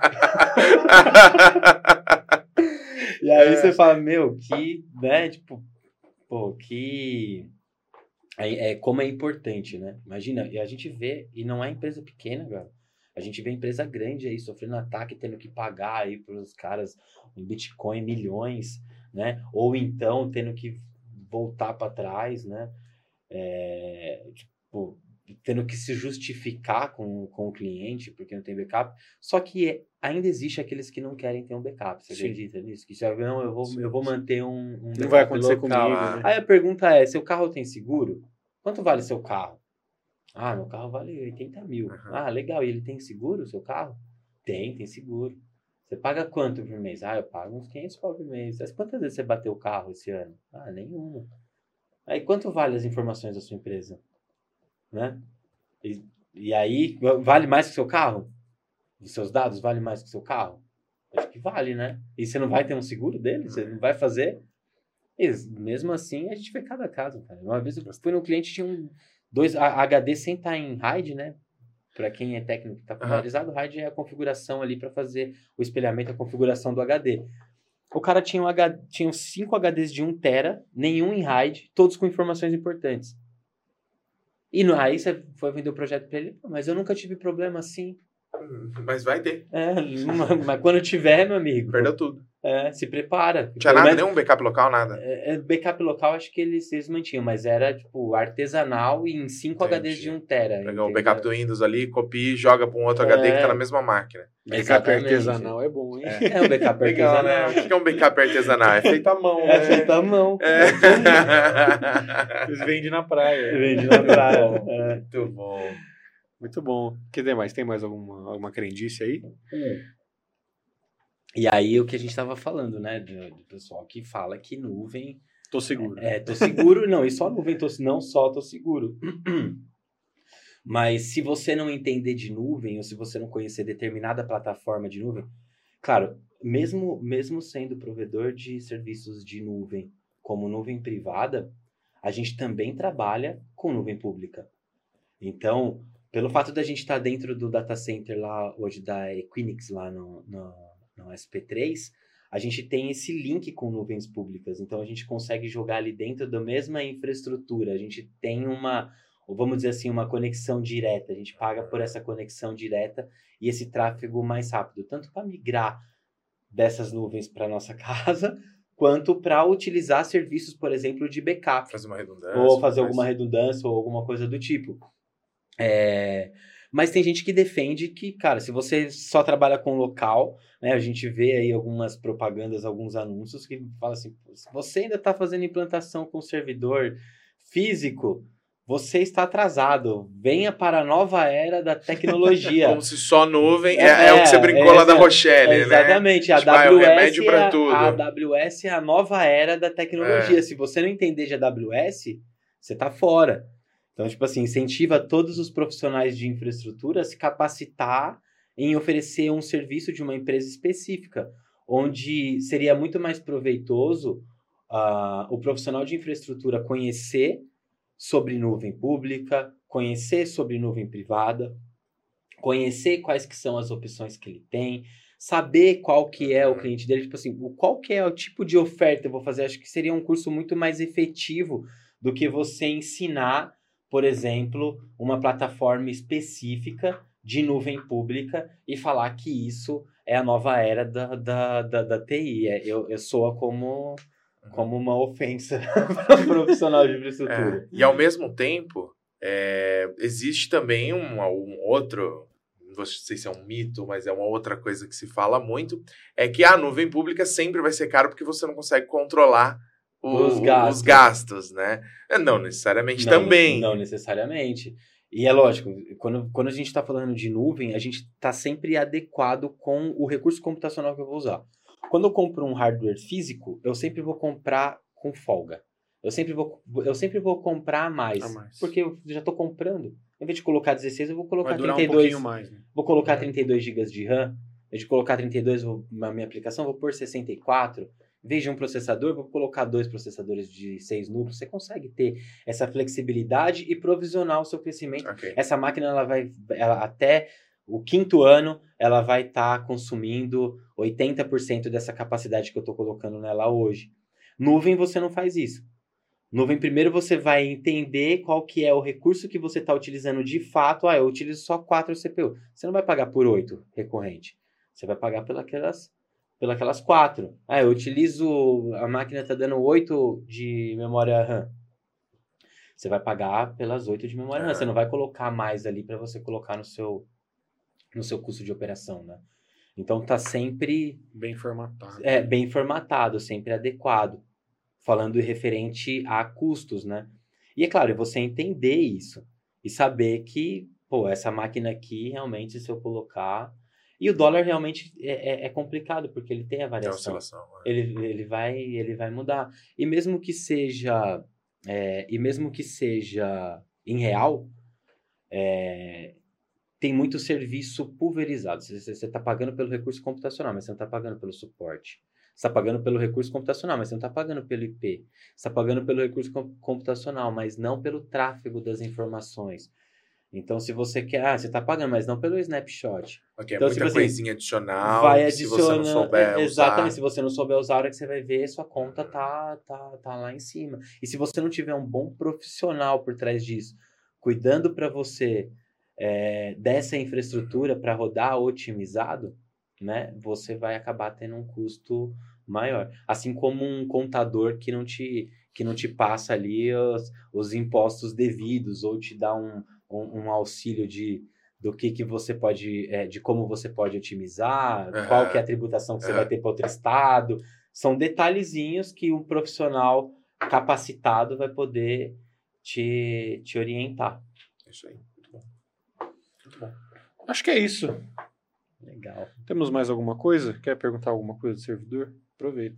E aí É. você fala, meu, que, né, tipo, pô, que... É, é, como é importante, né? Imagina, e a gente vê, e não é empresa pequena, cara. A gente vê empresa grande aí, sofrendo ataque, tendo que pagar aí pros caras em Bitcoin milhões, né? Ou então tendo que voltar para trás, né? É, tipo, tendo que se justificar com, com o cliente porque não tem backup. Só que é, ainda existe aqueles que não querem ter um backup. Você Sim. acredita nisso? Que já, não, eu vou, eu vou manter um, um backup Não vai acontecer local. comigo, Ah. né? Aí a pergunta é, seu carro tem seguro? Quanto vale seu carro? Ah, meu carro vale oitenta mil. Uhum. Ah, legal. E ele tem seguro, o seu carro? Tem, tem seguro. Você paga quanto por mês? Ah, eu pago uns quinhentos reais por mês. Mas quantas vezes você bateu o carro esse ano? Ah, nenhuma. Aí quanto vale as informações da sua empresa? Né? E, e aí, vale mais que o seu carro? Os seus dados valem mais que o seu carro? Acho que vale, né? E você não vai ter um seguro dele? Você não vai fazer? E mesmo assim, a gente vê cada caso, cara. Uma vez eu fui no cliente, tinha um, dois a- H D sem estar em RAID, né? Para quem é técnico que está familiarizado, o RAID é a configuração ali para fazer o espelhamento, a configuração do H D. O cara tinha, um H, tinha cinco H Ds de um tera, nenhum em RAID, todos com informações importantes. E no, aí você foi vender o projeto para ele, mas eu nunca tive problema assim. Mas vai ter. É, mas quando tiver, meu amigo, Perdeu tudo. é, se prepara. Não tinha Pelo nada, menos- nenhum backup local, nada. É, é, backup local, acho que eles, eles mantinham, mas era, tipo, artesanal e em cinco Entendi. H Ds de um tera. Pega o entendeu? backup do Windows ali, copia e joga para um outro H D que É. tá na mesma máquina. Backup Exatamente. artesanal é bom, hein? É um backup Legal, né? artesanal. O que é um backup artesanal? É feito à mão, É né? feito à mão. É. Eles vendem na praia. Vende na praia. É. Muito bom. Muito bom. Quer dizer, mais? Tem mais alguma, alguma crendice aí? E aí, o que a gente tava falando, né, do, do pessoal que fala que nuvem... Tô seguro. É, tô seguro. Não, e só nuvem, tô, não só tô seguro. Mas se você não entender de nuvem, ou se você não conhecer determinada plataforma de nuvem, claro, mesmo, mesmo sendo provedor de serviços de nuvem, como nuvem privada, a gente também trabalha com nuvem pública. Então, pelo fato da gente estar dentro do data center lá, hoje da Equinix, lá no, no, no S P três, a gente tem esse link com nuvens públicas. Então, a gente consegue jogar ali dentro da mesma infraestrutura. A gente tem uma, ou vamos dizer assim, uma conexão direta. A gente paga por essa conexão direta e esse tráfego mais rápido. Tanto para migrar dessas nuvens para nossa casa, quanto para utilizar serviços, por exemplo, de backup. Fazer uma redundância. Ou fazer mas- alguma redundância ou alguma coisa do tipo. É, mas tem gente que defende que, cara, se você só trabalha com local, né, a gente vê aí algumas propagandas, alguns anúncios que falam assim, se você ainda está fazendo implantação com servidor físico, você está atrasado. Venha para a nova era da tecnologia. Como se só nuvem é, É, é o que você brincou é, lá da é, Rochelle, né? Exatamente. A Tipo, ah, é o AWS, remédio pra é, tudo. a AWS é a nova era da tecnologia. Se você não entender de A W S, você tá fora. Então, tipo assim, incentiva todos os profissionais de infraestrutura a se capacitar em oferecer um serviço de uma empresa específica, onde seria muito mais proveitoso uh, o profissional de infraestrutura conhecer sobre nuvem pública, conhecer sobre nuvem privada, conhecer quais que são as opções que ele tem, saber qual que é o cliente dele, tipo assim, o- qual que é o tipo de oferta eu vou fazer. Acho que seria um curso muito mais efetivo do que você ensinar, por exemplo, uma plataforma específica de nuvem pública e falar que isso é a nova era da, da, da, da T I. É, eu, eu soa como, como uma ofensa para um profissional de infraestrutura. É, e ao mesmo tempo, é, existe também um, um outro, não sei se é um mito, mas é uma outra coisa que se fala muito, é que a nuvem pública sempre vai ser cara porque você não consegue controlar o- Os gastos. os gastos, né? Não necessariamente Não, também. Não necessariamente. E é lógico, quando, quando a gente está falando de nuvem, a gente está sempre adequado com o recurso computacional que eu vou usar. Quando eu compro um hardware físico, eu sempre vou comprar com folga. Eu sempre vou, eu sempre vou comprar a mais, A mais. porque eu já estou comprando. Em vez de colocar dezesseis, eu vou colocar Vai durar um trinta e dois. pouquinho mais, né? Vou colocar trinta e dois gigas de RAM. Em vez de colocar trinta e dois vou- na minha aplicação, vou pôr sessenta e quatro. Em vez de um processador, vou colocar dois processadores de seis núcleos. Você consegue ter essa flexibilidade e provisionar o seu crescimento. Ok. Essa máquina, ela vai, ela, até o quinto ano, ela vai estar consumindo oitenta por cento dessa capacidade que eu estou colocando nela hoje. Nuvem, você não faz isso. Nuvem, primeiro você vai entender qual que é o recurso que você está utilizando de fato. Ah, eu utilizo só quatro C P U. Você não vai pagar por oito recorrente. Você vai pagar pelas pelas quatro. Ah, eu utilizo... A máquina está dando oito de memória RAM. você vai pagar pelas oito de memória, Ah. não. Você não vai colocar mais ali para você colocar no seu, no seu custo de operação, né? Então tá sempre Bem formatado. é, bem formatado, sempre adequado, falando referente a custos, né? E é claro, você entender isso e saber que, pô, essa máquina aqui, realmente, se eu colocar... E o dólar realmente é, é, é complicado, porque ele tem a Tem variação. oscilação. né? Ele, ele, vai, ele vai mudar. E mesmo que seja, é, e mesmo que seja em real, é, tem muito serviço pulverizado. Você está pagando pelo recurso computacional, mas você não está pagando pelo suporte. Você está pagando pelo recurso computacional, mas você não está pagando pelo I P. Você está pagando pelo recurso com- computacional, mas não pelo tráfego das informações. Então, se você quer... Ah, você está pagando, mas não pelo snapshot. Ok, Então, muita tipo assim, coisinha adicional. Vai que se você não adicionando... souber é, usar. exatamente, se você não souber usar, a hora que você vai ver, sua conta tá, tá, tá lá em cima. E se você não tiver um bom profissional por trás disso, cuidando para você é, dessa infraestrutura para rodar otimizado, né, você vai acabar tendo um custo maior. Assim como um contador que não te, que não te passa ali os, os impostos devidos ou te dá um, um, um auxílio de... do que, que você pode, é, de como você pode otimizar, Uhum. qual que é a tributação que você Uhum. vai ter para outro estado. São detalhezinhos que um profissional capacitado vai poder te, te orientar. Isso aí. Muito bom. Muito bom. Acho que é isso. Legal. Temos mais alguma coisa? Quer perguntar alguma coisa do servidor? Aproveita.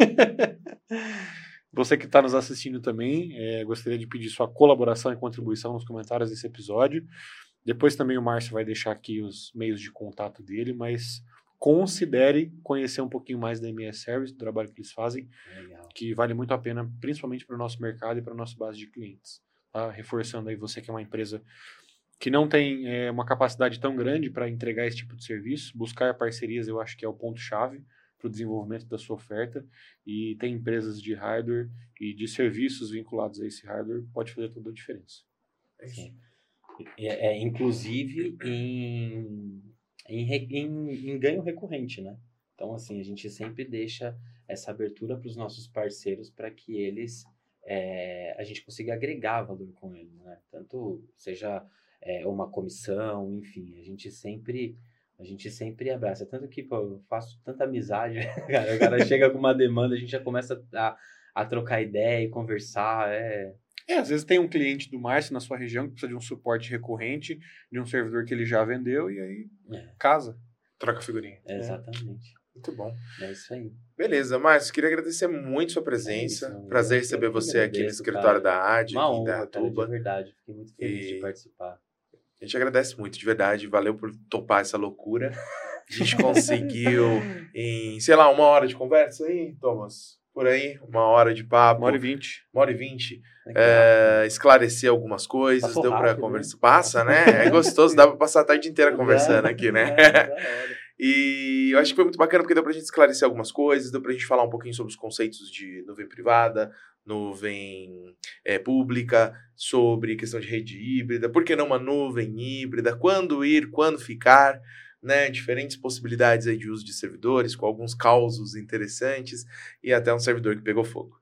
Você que está nos assistindo também, é, gostaria de pedir sua colaboração e contribuição nos comentários desse episódio. Depois também o Márcio vai deixar aqui os meios de contato dele, mas considere conhecer um pouquinho mais da M S Service, do trabalho que eles fazem, Legal. que vale muito a pena, principalmente para o nosso mercado e para a nossa base de clientes. Tá? Reforçando aí você que é uma empresa que não tem é, uma capacidade tão grande para entregar esse tipo de serviço, buscar parcerias eu acho que é o ponto-chave para o desenvolvimento da sua oferta, e tem empresas de hardware e de serviços vinculados a esse hardware, pode fazer toda a diferença. É isso. Sim. É, é, inclusive em, em, re- em, em ganho recorrente, né? Então, assim, a gente sempre deixa essa abertura para os nossos parceiros para que eles, é, a gente consiga agregar valor com eles, né? Tanto seja é, uma comissão, enfim, a gente sempre, a gente sempre abraça. Tanto que, pô, eu faço tanta amizade, cara, o cara chega com uma demanda, a gente já começa a, a trocar ideia e conversar, é... É, às vezes tem um cliente do Márcio na sua região que precisa de um suporte recorrente, de um servidor que ele já vendeu, e aí É. casa. Troca figurinha. É, exatamente. Muito bom. É isso aí. Beleza, Márcio, queria agradecer muito sua presença. É isso, Prazer eu receber que você aqui no agradeço, escritório cara. da A D, Uma aqui em honra, cara, de Indaiatuba. verdade. Fiquei muito feliz E- de participar. A gente agradece muito, de verdade. Valeu por topar essa loucura. A gente conseguiu em, sei lá, uma hora de conversa aí, Thomas? Por aí, uma hora de papo. Uma hora e vinte. Uma hora e vinte. Legal. É, esclarecer algumas coisas, Passou deu pra rápido, conversar. né? Passa, né? É gostoso, dá pra passar a tarde inteira conversando aqui, né? É, da hora. E eu acho que foi muito bacana porque deu pra gente esclarecer algumas coisas, deu pra gente falar um pouquinho sobre os conceitos de nuvem privada, nuvem é, pública, sobre questão de rede híbrida, por que não uma nuvem híbrida, quando ir, quando ficar, né? Diferentes possibilidades aí de uso de servidores, com alguns causos interessantes e até um servidor que pegou fogo.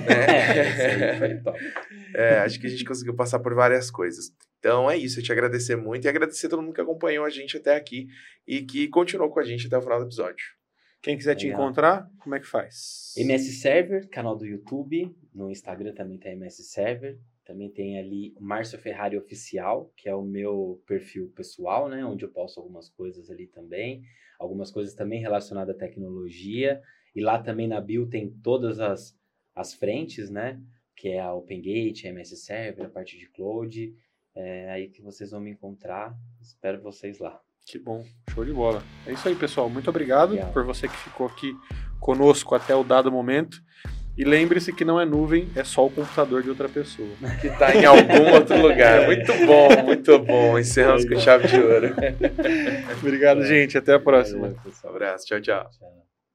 É, isso aí foi top. É, acho que a gente conseguiu passar por várias coisas. Então é isso, eu te agradecer muito e agradecer a todo mundo que acompanhou a gente até aqui e que continuou com a gente até o final do episódio. Quem quiser te Legal. encontrar, como é que faz? M S Server, canal do YouTube. No Instagram também tem M S Server. Também tem ali o Márcio Ferrari Oficial, que é o meu perfil pessoal, né? Onde eu posto algumas coisas ali também. Algumas coisas também relacionadas à tecnologia. E lá também na bio tem todas as, as frentes, né? Que é a OpenGate, a M S Server, a parte de Cloud. É aí que vocês vão me encontrar. Espero vocês lá. Que bom, show de bola. É isso aí, pessoal. Muito obrigado Legal. por você que ficou aqui conosco até o dado momento. E lembre-se que não é nuvem, é só o computador de outra pessoa. Que tá em algum outro lugar. Muito bom, muito bom. Encerramos com chave de ouro. Obrigado, gente. Até a próxima. Valeu, pessoal. Um abraço, tchau, tchau. Tchau.